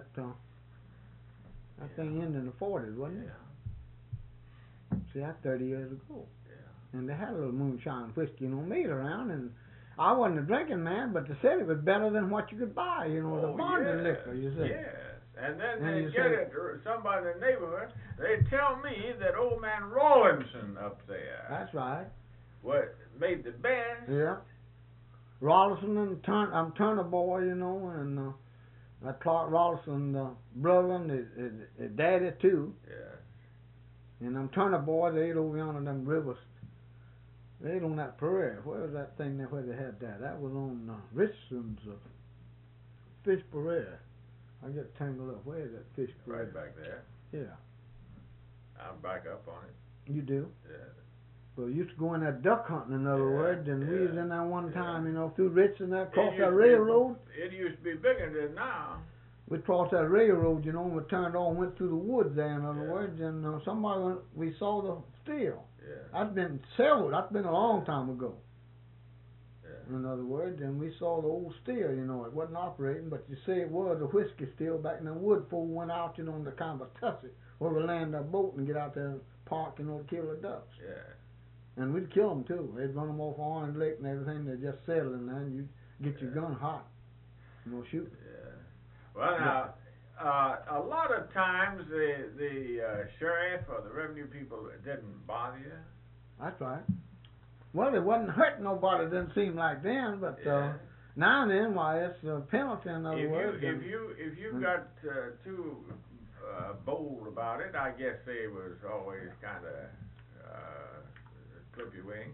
thing ended in the 40s, wasn't it? See, that's 30 years ago. Yeah. And they had a little moonshine whiskey, made around, and I wasn't a drinking man, but they said it was better than what you could buy, the bonded liquor, you see. Yes. And then they get it to somebody in the neighborhood. They tell me that old man Rawlinson up there. That's right. Made the best. Yeah. Rawlinson and Turner boy, and that Clark Rawlinson brother and his daddy too. Yeah. And them Turner boys, they ate over yonder them rivers. They ate on that prairie. Where was that thing there where they had that? That was on Richardson's Fish Prairie. I get tangled up. Where is that Fish Prairie? Right back there. Yeah. I'm back up on it. You do? Yeah. Well, we used to go in that duck hunting, in other words, and we was in there one time, through Richardson, across that railroad. It used to be bigger than now. We crossed that railroad, and we turned on, went through the woods there, in other words, and we saw the steel. Yeah. That's been a long time ago. Yeah. In other words, and we saw the old steel, it wasn't operating, but you say it was a whiskey steel back in the wood before we went out, on the kind of a tussie, where we land our boat and get out there and park, to kill the ducks. Yeah. And we'd kill them too. They'd run them off Orange Lake and everything. They'd just settle in there, and you'd get your gun hot, shoot. Yeah. Well, now, a lot of times the sheriff or the revenue people didn't bother you. That's right. Well, it wasn't hurting nobody. It didn't seem like then, but now and then, why, it's a penalty. In other words, if you got too bold about it, I guess they was always kind of clip your wing.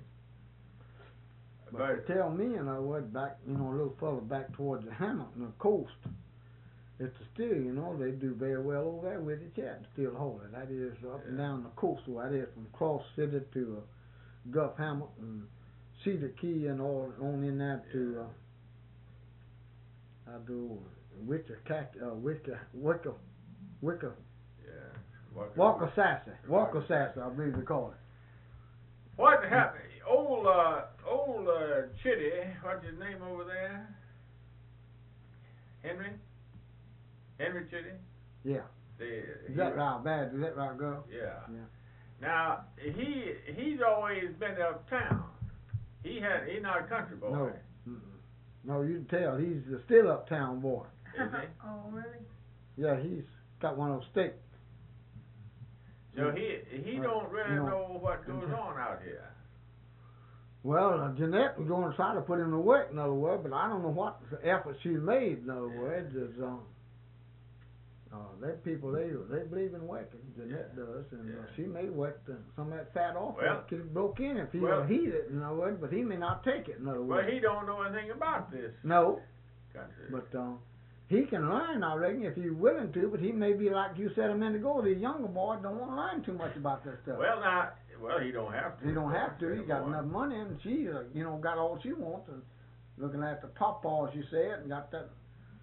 But tell me, in other words, back, a little further back towards the Hamilton, the coast, it's still, they do very well over there with it yet, still hold it. That is up and down the coastal. That is from Cross City to Gulf Hamilton, Cedar Key, and all on in that to Wicker, Walker-Sassy, I believe they call it. What happened? Old Chitty, what's his name over there? Henry Chitty? Yeah. Is that right, bad? Is that right, girl? Yeah. Now he's always been uptown. He's not a country boy. No. No, you can tell he's still uptown boy. Is he? Oh, really? Yeah, he's got one of those sticks. So he don't really know what goes on out here. Well, Jeanette was going to try to put him to work, in other words, but I don't know what effort she's made, in other words. That people, they believe in working. Jeanette does, and she may work some of that fat off. Well, it broke in if he heat it, in other words, but he may not take it, in other words. Well, he don't know anything about this. No. Country. But he can learn, I reckon, if he's willing to, but he may be like you said a minute ago, these younger boys don't want to learn too much about that stuff. Well, he don't have to. He don't have to. He got enough money, and she, got all she wants. And looking at the pawpaws, you said, and got that,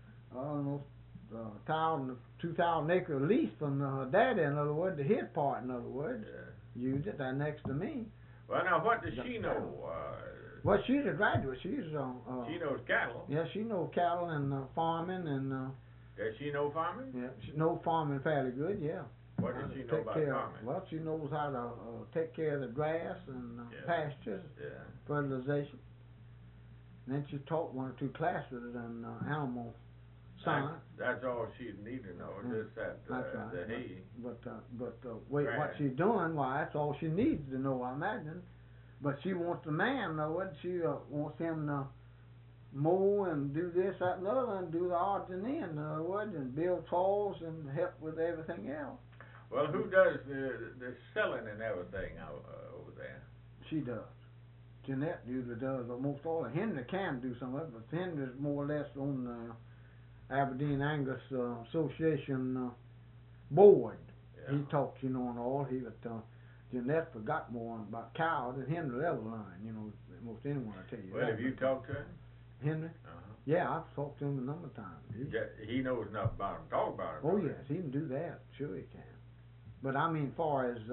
2,000 acre lease from her daddy, in other words, to his part, in other words. Yeah. Used it, that next to me. Well, now, what does she know? Well, she's a graduate. She's she knows cattle. Yeah, she knows cattle and farming and. Does she know farming? Yeah, she knows farming fairly good. Yeah. What does she know about farming? Well, she knows how to take care of the grass and pastures, fertilization. And then she taught 1 or 2 classes in animal science. That's all she need to know. Just that the hay. But wait, what she's doing? Why, that's all she needs to know, I imagine. But she wants the man, though. She wants him to mow and do this, that, and the other, and do the odds and ends, in other words, and build trawls and help with everything else. Well, who does the selling and everything over there? She does. Jeanette usually does almost all of it. Henry can do some of it, but Henry's more or less on the Aberdeen Angus Association board. Yeah. He talks, and all. Jeanette forgot more about cows than Henry ever learned. You know, most anyone will tell you Well, that. have you talked to him? Henry? Uh-huh. Yeah, I've talked to him a number of times. He knows enough about him. Talk about him. Oh yes, he can do that. Sure he can. But I mean, far as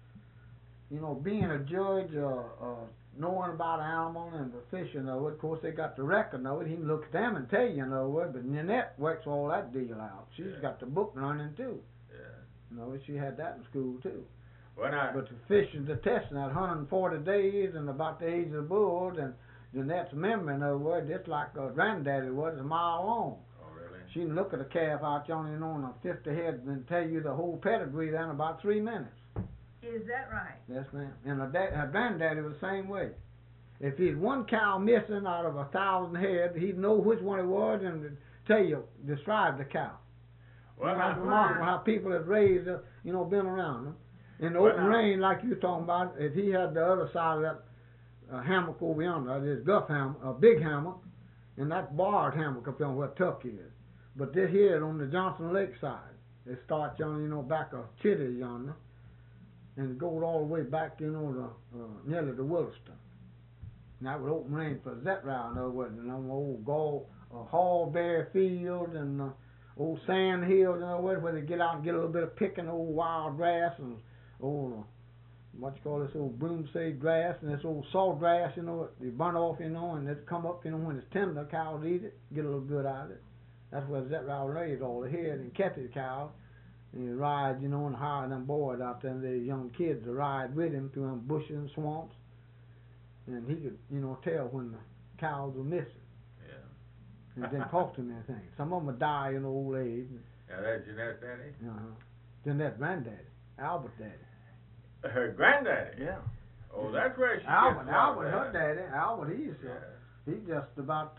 you know, being a judge, knowing about animal and the fishing of it. Of course, they got the record of it. He can look at them and tell you know it. But Nanette works all that deal out. She's got the book running too. Yeah. You know, she had that in school too. But the fishing, the testing at 140 days and about the age of the bulls, and Jeanette's memory, in other words, just like granddaddy was, a mile long. Oh, really? She can look at a calf out yonder, you know, on a 50 head and tell you the whole pedigree there in about 3 minutes. Is that right? Yes, ma'am. And her granddaddy was the same way. If he'd one cow missing out of 1,000 head, he'd know which one it was and tell you, describe the cow. Well, That's remarkable how people had raised, you know, been around them. In the open range, like you're talking about, if he had the other side of that hammock over yonder, this guff hammock, a big hammock, and that barred hammock up there where Tuck is. But this here is on the Johnson Lake side. It starts yonder, you know, back of Chitty yonder, and it goes all the way back, you know, to nearly to Williston. And that was open range for that round, though, wasn't it? On old Hallberry Field and old Sand Hills, you know, where they get out and get a little bit of picking old wild grass and old, what you call this old broomsage grass and this old salt grass, you know, they burn off, you know, and it come up, you know, when it's tender, cows eat it, get a little good out of it. That's where that route raised all the head and kept the cows. And he ride, you know, and hire them boys out there, and the young kids to ride with him through them bushes and swamps. And he could, you know, tell when the cows were missing. Yeah. And it didn't cost him anything. Some of them would die in old age. Yeah, that's Jeanette's daddy? Jeanette's granddaddy, Albert daddy. Her granddaddy? Yeah. Oh, that's where she Albert, gets her daddy. Albert, he's just about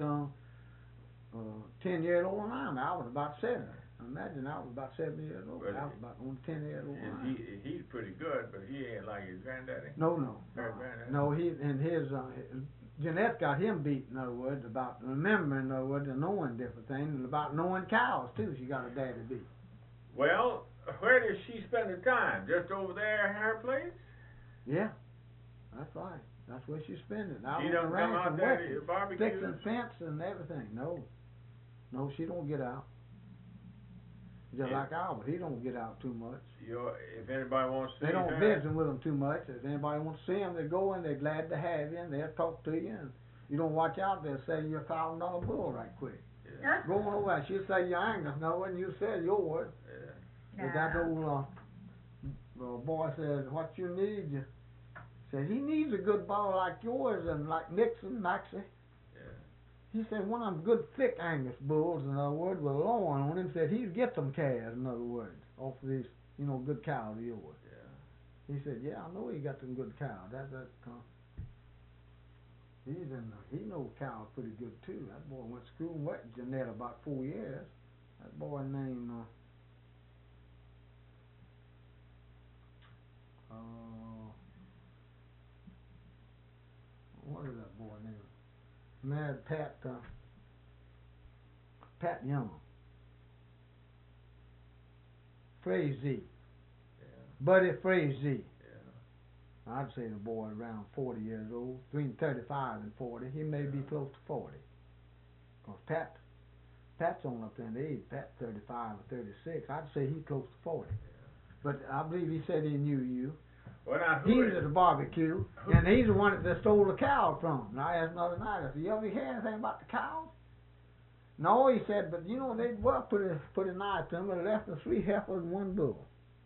10 years older than I am. Albert's about 7. Imagine Albert about 7 years old. Well, Albert about only 10 years old. He's pretty good, but he ain't like his granddaddy. No. Her granddaddy. No, Jeanette got him beat, in other words, about remembering, in other words, and knowing different things, and about knowing cows, too. She got her daddy beat. Well, where does she spend her time? Just over there at her place? Yeah, that's right. That's where she spends it. She don't come out there to barbecue? Fixing fence and everything. No, she don't get out. Just like Albert, he don't get out too much. If anybody wants to see they don't her, visit with them too much. If anybody wants to see them, they go in. They're glad to have you, and they'll talk to you. And you don't watch out, they'll sell you $1,000 bull right quick. Yeah. Go on over there. She'll sell you Angus, no, and you sell yours. Yeah. But that old boy said, "What you need?" You said he needs a good bull like yours and like Nixon, Maxie. He said one of them good thick Angus bulls, in other words, with a loin on him, said he'd get them calves, in other words, off of these, you know, good cows of yours. Yeah. He said, yeah, I know he got them good cows. He knows cows pretty good too. That boy went to school with Jeanette about 4 years. That boy named what is that boy name? Married Pat Young. Frazee. Yeah. Buddy Frazee. Yeah. I'd say the boy around 40 years old, between 35 and 40. He may be close to 40. Because Pat's on up there in the age. Pat's 35 or 36. I'd say he's close to 40. Yeah. But I believe he said he knew you. Well, now, he's at the barbecue, and he's the one that stole the cow from him. And I asked another night, I said, you ever hear anything about the cows? No, he said, but you know, they were pretty nice to him, but left them 3 heifers and 1 bull.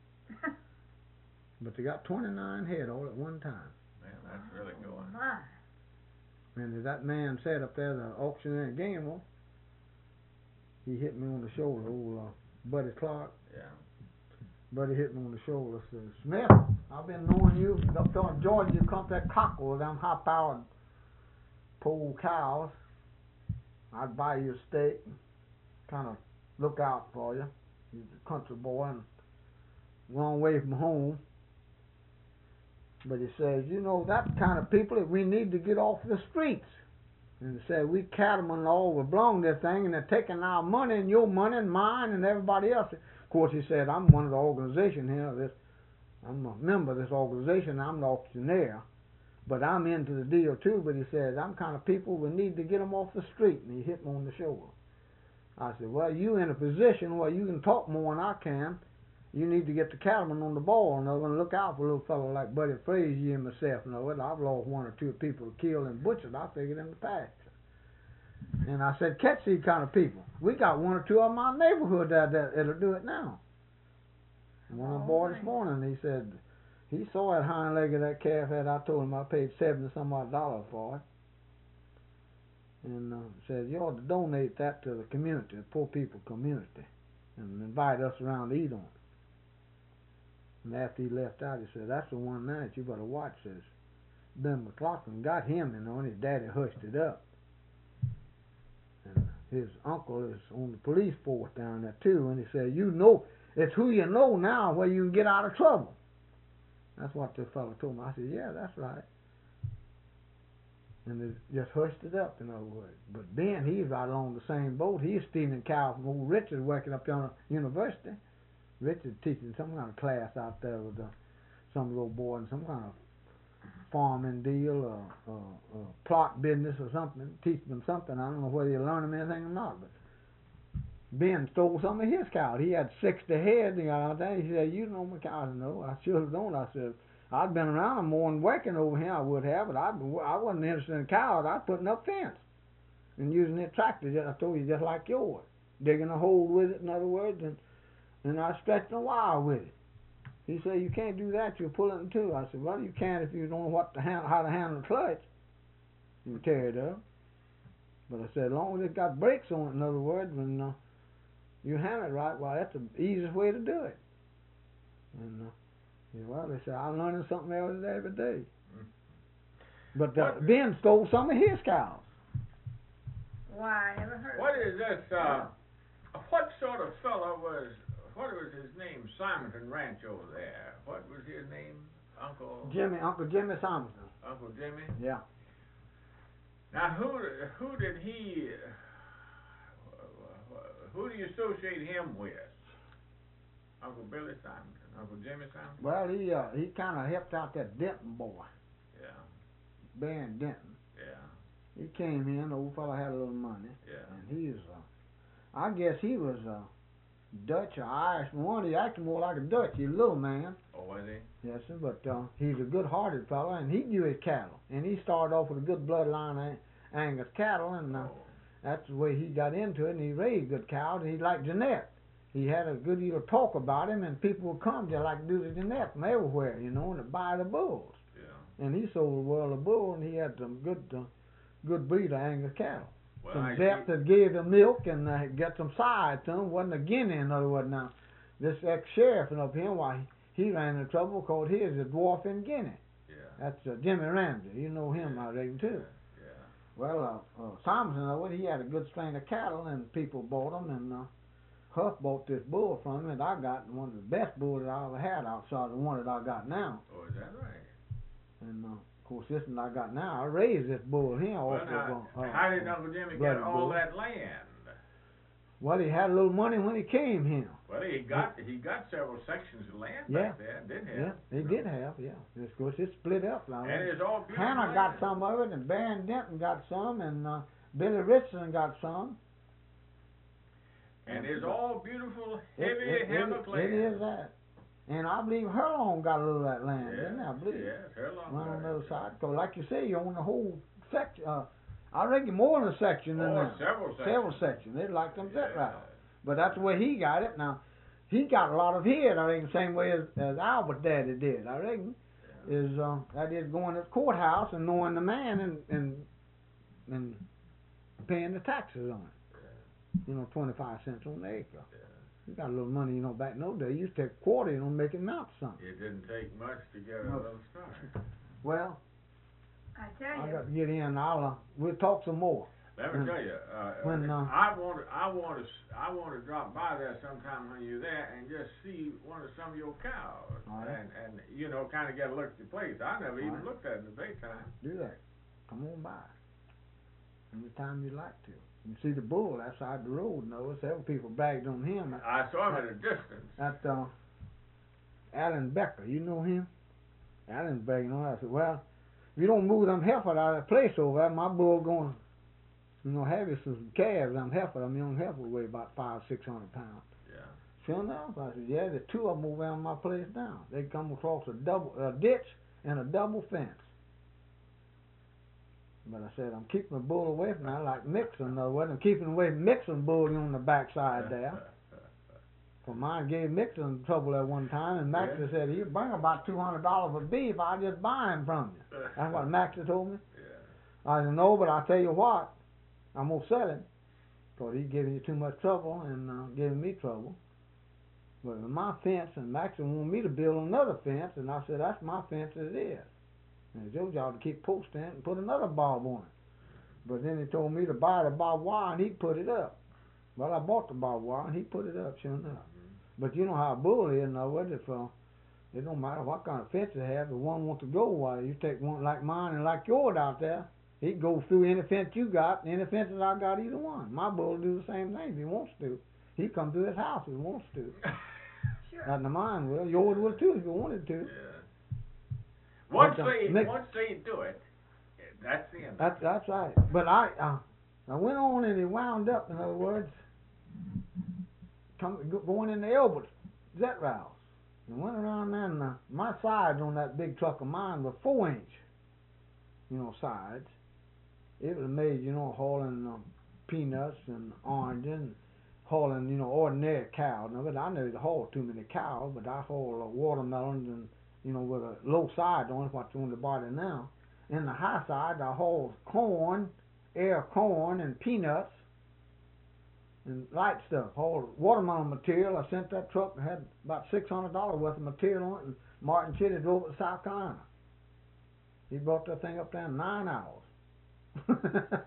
But they got 29 head all at one time. Man, that's really going. My. And as that man said up there, the auctioneer in Gamble, he hit me on the shoulder, old Buddy Clark. Yeah. Buddy hit me on the shoulder, says, Smith, I've been knowing you up there in Georgia, you come to that cockle with them high-powered pole cows. I'd buy you a steak and kind of look out for you. He's a country boy and a long way from home. But he says, you know, that kind of people that we need to get off the streets. And he said, we cattlemen all will belong to this thing, and they're taking our money and your money and mine and everybody else. Of course, he said, I'm one of the organization here, this I'm a member of this organization. I'm the auctioneer, but I'm into the deal too. But he says, I'm kind of people, we need to get them off the street. And he hit me on the shoulder. I said, well, you in a position where you can talk more than I can. You need to get the cattlemen on the ball, and they're going to look out for a little fellow like Buddy Frazier and myself. I've lost one or two people killed and butchered. I figured in the past. And I said, catch these kind of people. We got one or two of them in my neighborhood that'll do it now. And one of the boys this morning, he said, he saw that hind leg of that calf that I told him I paid $70-some odd for it. And said, you ought to donate that to the community, the poor people community, and invite us around to eat on it. And after he left out, he said, that's the one now that you better watch. Says, Ben McLaughlin got him, and his daddy hushed it up. And his uncle is on the police force down there too, and he said, you know, it's who you know now where you can get out of trouble. That's what the fellow told me. I said, yeah, that's right. And they just hushed it up, in other words. But Ben, he's right along the same boat. He's stealing cows from old Richard working up there on the university. Richard teaching some kind of class out there with some little boy in some kind of farming deal or plot business or something, teaching them something. I don't know whether you learn them anything or not, but Ben stole some of his cows. He had 60 head. He got out there. He said, you know my cows. No, I sure don't. I said, I'd been around them more than working over here. I would have, but I wasn't interested in cows. I was putting up fence and using that tractor, I told you, just like yours. Digging a hole with it, in other words, and I stretched a wire with it. He said, you can't do that, you'll pull it in two. I said, well, you can if you don't know how to handle the clutch. You can tear it up. But I said, as long as it's got brakes on it, in other words, when you handle it right, well, that's the easiest way to do it. And well, they said, I'm learning something every day. But Ben stole some of his cows. Why, I never heard What of is this, what sort of fellow what was his name, Simonton Ranch over there? What was his name, Uncle Jimmy Simonton. Uncle Jimmy? Yeah. Now, who do you associate him with? Uncle Billy Simonton, Uncle Jimmy Simonton? Well, he kind of helped out that Denton boy. Yeah. Ben Denton. Yeah. He came in, the old fellow had a little money. Yeah. And he's, I guess he was Dutch or Irish. He acted more like a Dutch. He's a little man. Oh, was he? Yes, sir, but he's a good-hearted fellow, and he knew his cattle. And he started off with a good bloodline of Angus cattle, and that's the way he got into it, and he raised good cows, and he liked Jeanette. He had a good deal of talk about him, and people would come just like do to Jeanette from everywhere, and to buy the bulls. Yeah. And he sold the world of bulls, and he had some good breed of Angus cattle. Well, some depth that gave them milk and got some side to them. Wasn't a guinea, in other words. Now, this ex-sheriff up here, why he ran into trouble because his is a dwarf in Guinea. Yeah. That's Jimmy Ramsey. You know him, I reckon, too. Yeah. Well, Simonson, he had a good strain of cattle, and people bought them, and Huff bought this bull from him, and I got one of the best bulls that I ever had outside the one that I got now. Oh, is that right? And of course, this one I got now, I raised this bull here. Well, now, how did Uncle Jimmy get all that land? Well, he had a little money when he came here. Well, he got several sections of land back there, didn't he? Yeah, he did have, yeah. Of course, it's split up now. And it's all beautiful. Hannah got some of it, and Baron Denton got some, and Billy Richardson got some. And it's all beautiful, heavy hammock land. It is that. And I believe Herlong got a little of that land, didn't I believe? Yes, Herlong. Right on the other side. Because like you say, you own the whole section. I reckon more than a section than that. Several sections. Several sections. They'd like them that route. But that's the way he got it. Now, he got a lot of his, I reckon, the same way as Albert Daddy did, I reckon. Is that is going to the courthouse and knowing the man and paying the taxes on it. 25 cents on the acre. Yeah. You got a little money, back in those days. You used to take a quarter, make it amount to something. It didn't take much to get a little start. Well, I tell you. I got to get in. We'll talk some more. Let me tell you, I want to drop by there sometime when you're there and just see some of your cows, right. and kind of get a look at the place. I never even looked at it in the daytime. Do that. Come on by anytime you like to. You see the bull outside the road. Several people bragged on him. I saw him at a distance. Alan Becker. You know him? Alan Becker. You know, I said, well, if you don't move them heifers out of the place over there, my bull going to, have you some calves. Them heifers, them young heifers weigh about 500-600 pounds. Yeah. Sure enough, I said, yeah, the two of them over on my place now. They come across a ditch and a double fence. But I said, I'm keeping the bull away from that, like mixing. In other words, I'm keeping away from mixing bull on the backside there. For mine gave Mixon trouble at one time, and Maxie said, he'll bring about $200 for beef, I'll just buy him from you. That's what Maxie told me. Yeah. I said, no, but I'll tell you what, I'm going to sell him, because he's giving you too much trouble and giving me trouble. But with my fence, and Maxie wanted me to build another fence, and I said, that's my fence as it is. And it's your job to keep posting it and put another barb on it. But then he told me to buy the barbed wire, and he'd put it up. Well, I bought the barbed wire, and he put it up, sure enough. But you know how a bull is, now, whether it don't matter what kind of fence they have, if one wants to go, why, you take one like mine and like yours out there, he can go through any fence you got, any fence that I got, either one. My bull will do the same thing if he wants to. He come through his house if he wants to. Sure. Not the mine will. Yours will too if you wanted to. Yeah. Once they do it, that's the end. That's right. But I went on and he wound up, in other words, going in the Elbert Zet Rouse. And went around there, and my sides on that big truck of mine were 4-inch, sides. It was made, hauling peanuts and oranges, and hauling, ordinary cows. Now, but I never hauled too many cows, but I hauled watermelons and, with a low side on it, what's on the body now. In the high side, I hauled corn, corn, and peanuts, and light stuff. Hauled watermelon material. I sent that truck and had about $600 worth of material on it, and Martin Chitty drove it to South Carolina. He brought that thing up there in 9 hours.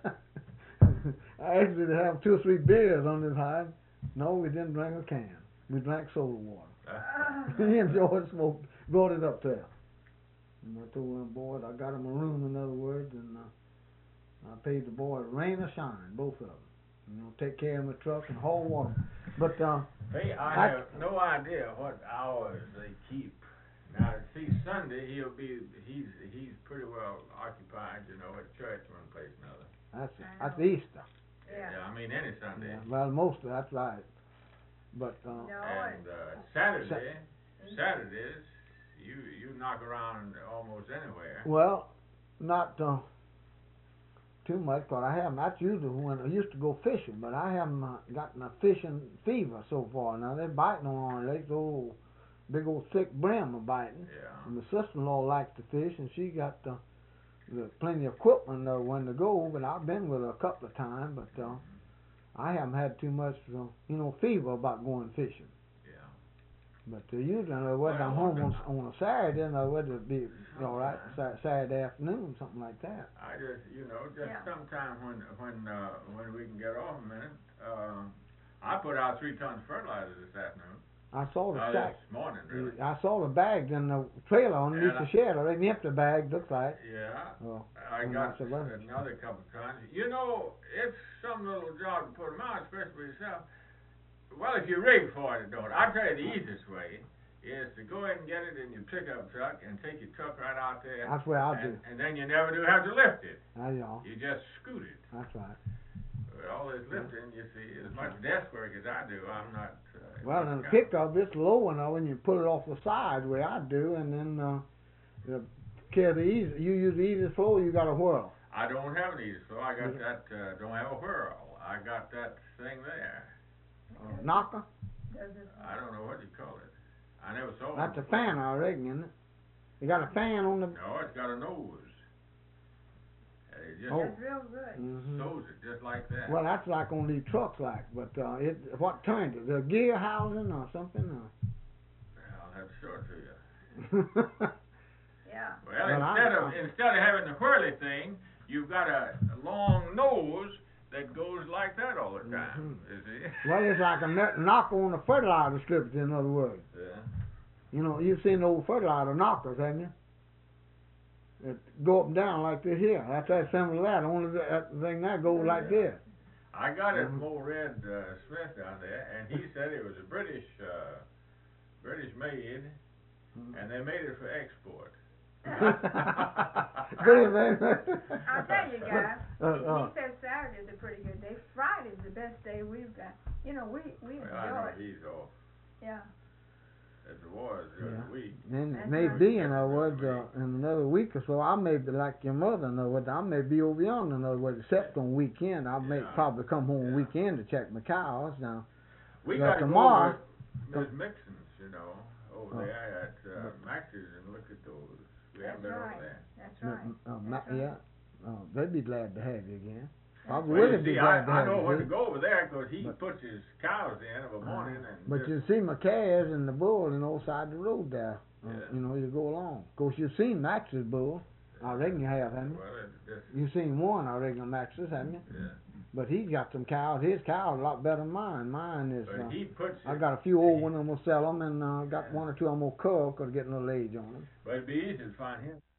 I actually had to have 2 or 3 beers on this hide. No, we didn't drink a can. We drank soda water. He and George smoked, brought it up there. And I told them boys, I got them a room, in other words, and I paid the boys rain or shine, both of them. Take care of my truck and haul water. But hey, I have no idea what hours they keep. Now, see, Sunday he's pretty well occupied, at church one place or another. That's Easter. Yeah. I mean any Sunday. Yeah, well, mostly that's right. But and Saturdays, you knock around almost anywhere. Well, not too much, but I haven't. That's usually when I used to go fishing, but I haven't gotten a fishing fever so far. Now they're biting on our legs, old big old thick brim are biting. Yeah. And my sister-in-law likes to fish, and she got the plenty of equipment when to go. But I've been with her a couple of times, but I haven't had too much, fever about going fishing. Yeah. But usually, whether I'm home on a Saturday, whether it be all right Saturday afternoon, something like that. I just, sometime when we can get off a minute, I put out 3 tons of fertilizer this afternoon. I saw the sack. This morning, really. I saw the bags in the trailer underneath the shed. Or an empty bag, looks like. Yeah. Well, I got another couple of tons. It's some little job to put them out, especially for yourself. Well, if you rig for it, don't. I'll tell you the easiest way is to go ahead and get it in your pickup truck and take your truck right out there. That's what I'll do. And then you never do have to lift it. You just scoot it. That's right. With all this lifting, you see, as much desk work as I do, I'm not. Well, in the pickup, it's low enough when you pull it off the side, the way I do, and then you use the easiest floor, you got a whirl. I don't have an easiest floor. I got that. Don't have a whirl. I got that thing there. Knocker? I don't know what you call it. I never saw it. That's a fan, I reckon, isn't it? You got a fan on the... No, it's got a nose. It just That's real good. stows it just like that. Well, that's like on these trucks, but what turned it? The gear housing or something? I'll have to show it to you. Yeah. Well, instead of having the whirly thing, you've got a long nose that goes like that all the time. You see? Well, it's like a knocker on the fertilizer strips, in other words. Yeah. You've seen the old fertilizer knockers, haven't you? It go up and down like this here. That's that similar to that. Only that thing that goes like this. I got it from old Red Smith down there, and he said it was a British made, and they made it for export. I'll tell you guys, he said Saturdays are pretty good day. Friday's the best day we've got. You know, we Well, enjoy I know it. he's off. Yeah. As it was the other week. And That's maybe, right. in other words, in another week or so, I may be like your mother, in other words, I may be over yonder, in other words, except on weekend. I may probably come home on weekend to check my cows. Now, We Well, got to tomorrow- go over Miss Mixon's, you know, over there at Max's and look at those. We haven't been right. over there. That's right. That's right. Yeah, they'd be glad to have you again. That's Probably Well, would you be see, glad to I have know you. when see. to go over there because he But- puts his cows in of a morning and But just, you see my calves and the bull on the old side of the road there. Yeah. You know, you go along. Of course, you've seen Max's bull. I reckon you have, haven't you? well, it's just, You've seen one, I reckon, of Max's, haven't you? yeah. But he's got some cows. His cows are a lot better than mine. Mine is. But he puts I it, got a few old ones. I'm gonna sell them, and got one or two I'm gonna cull 'cause getting a little age on them. but it'd be easy to find him.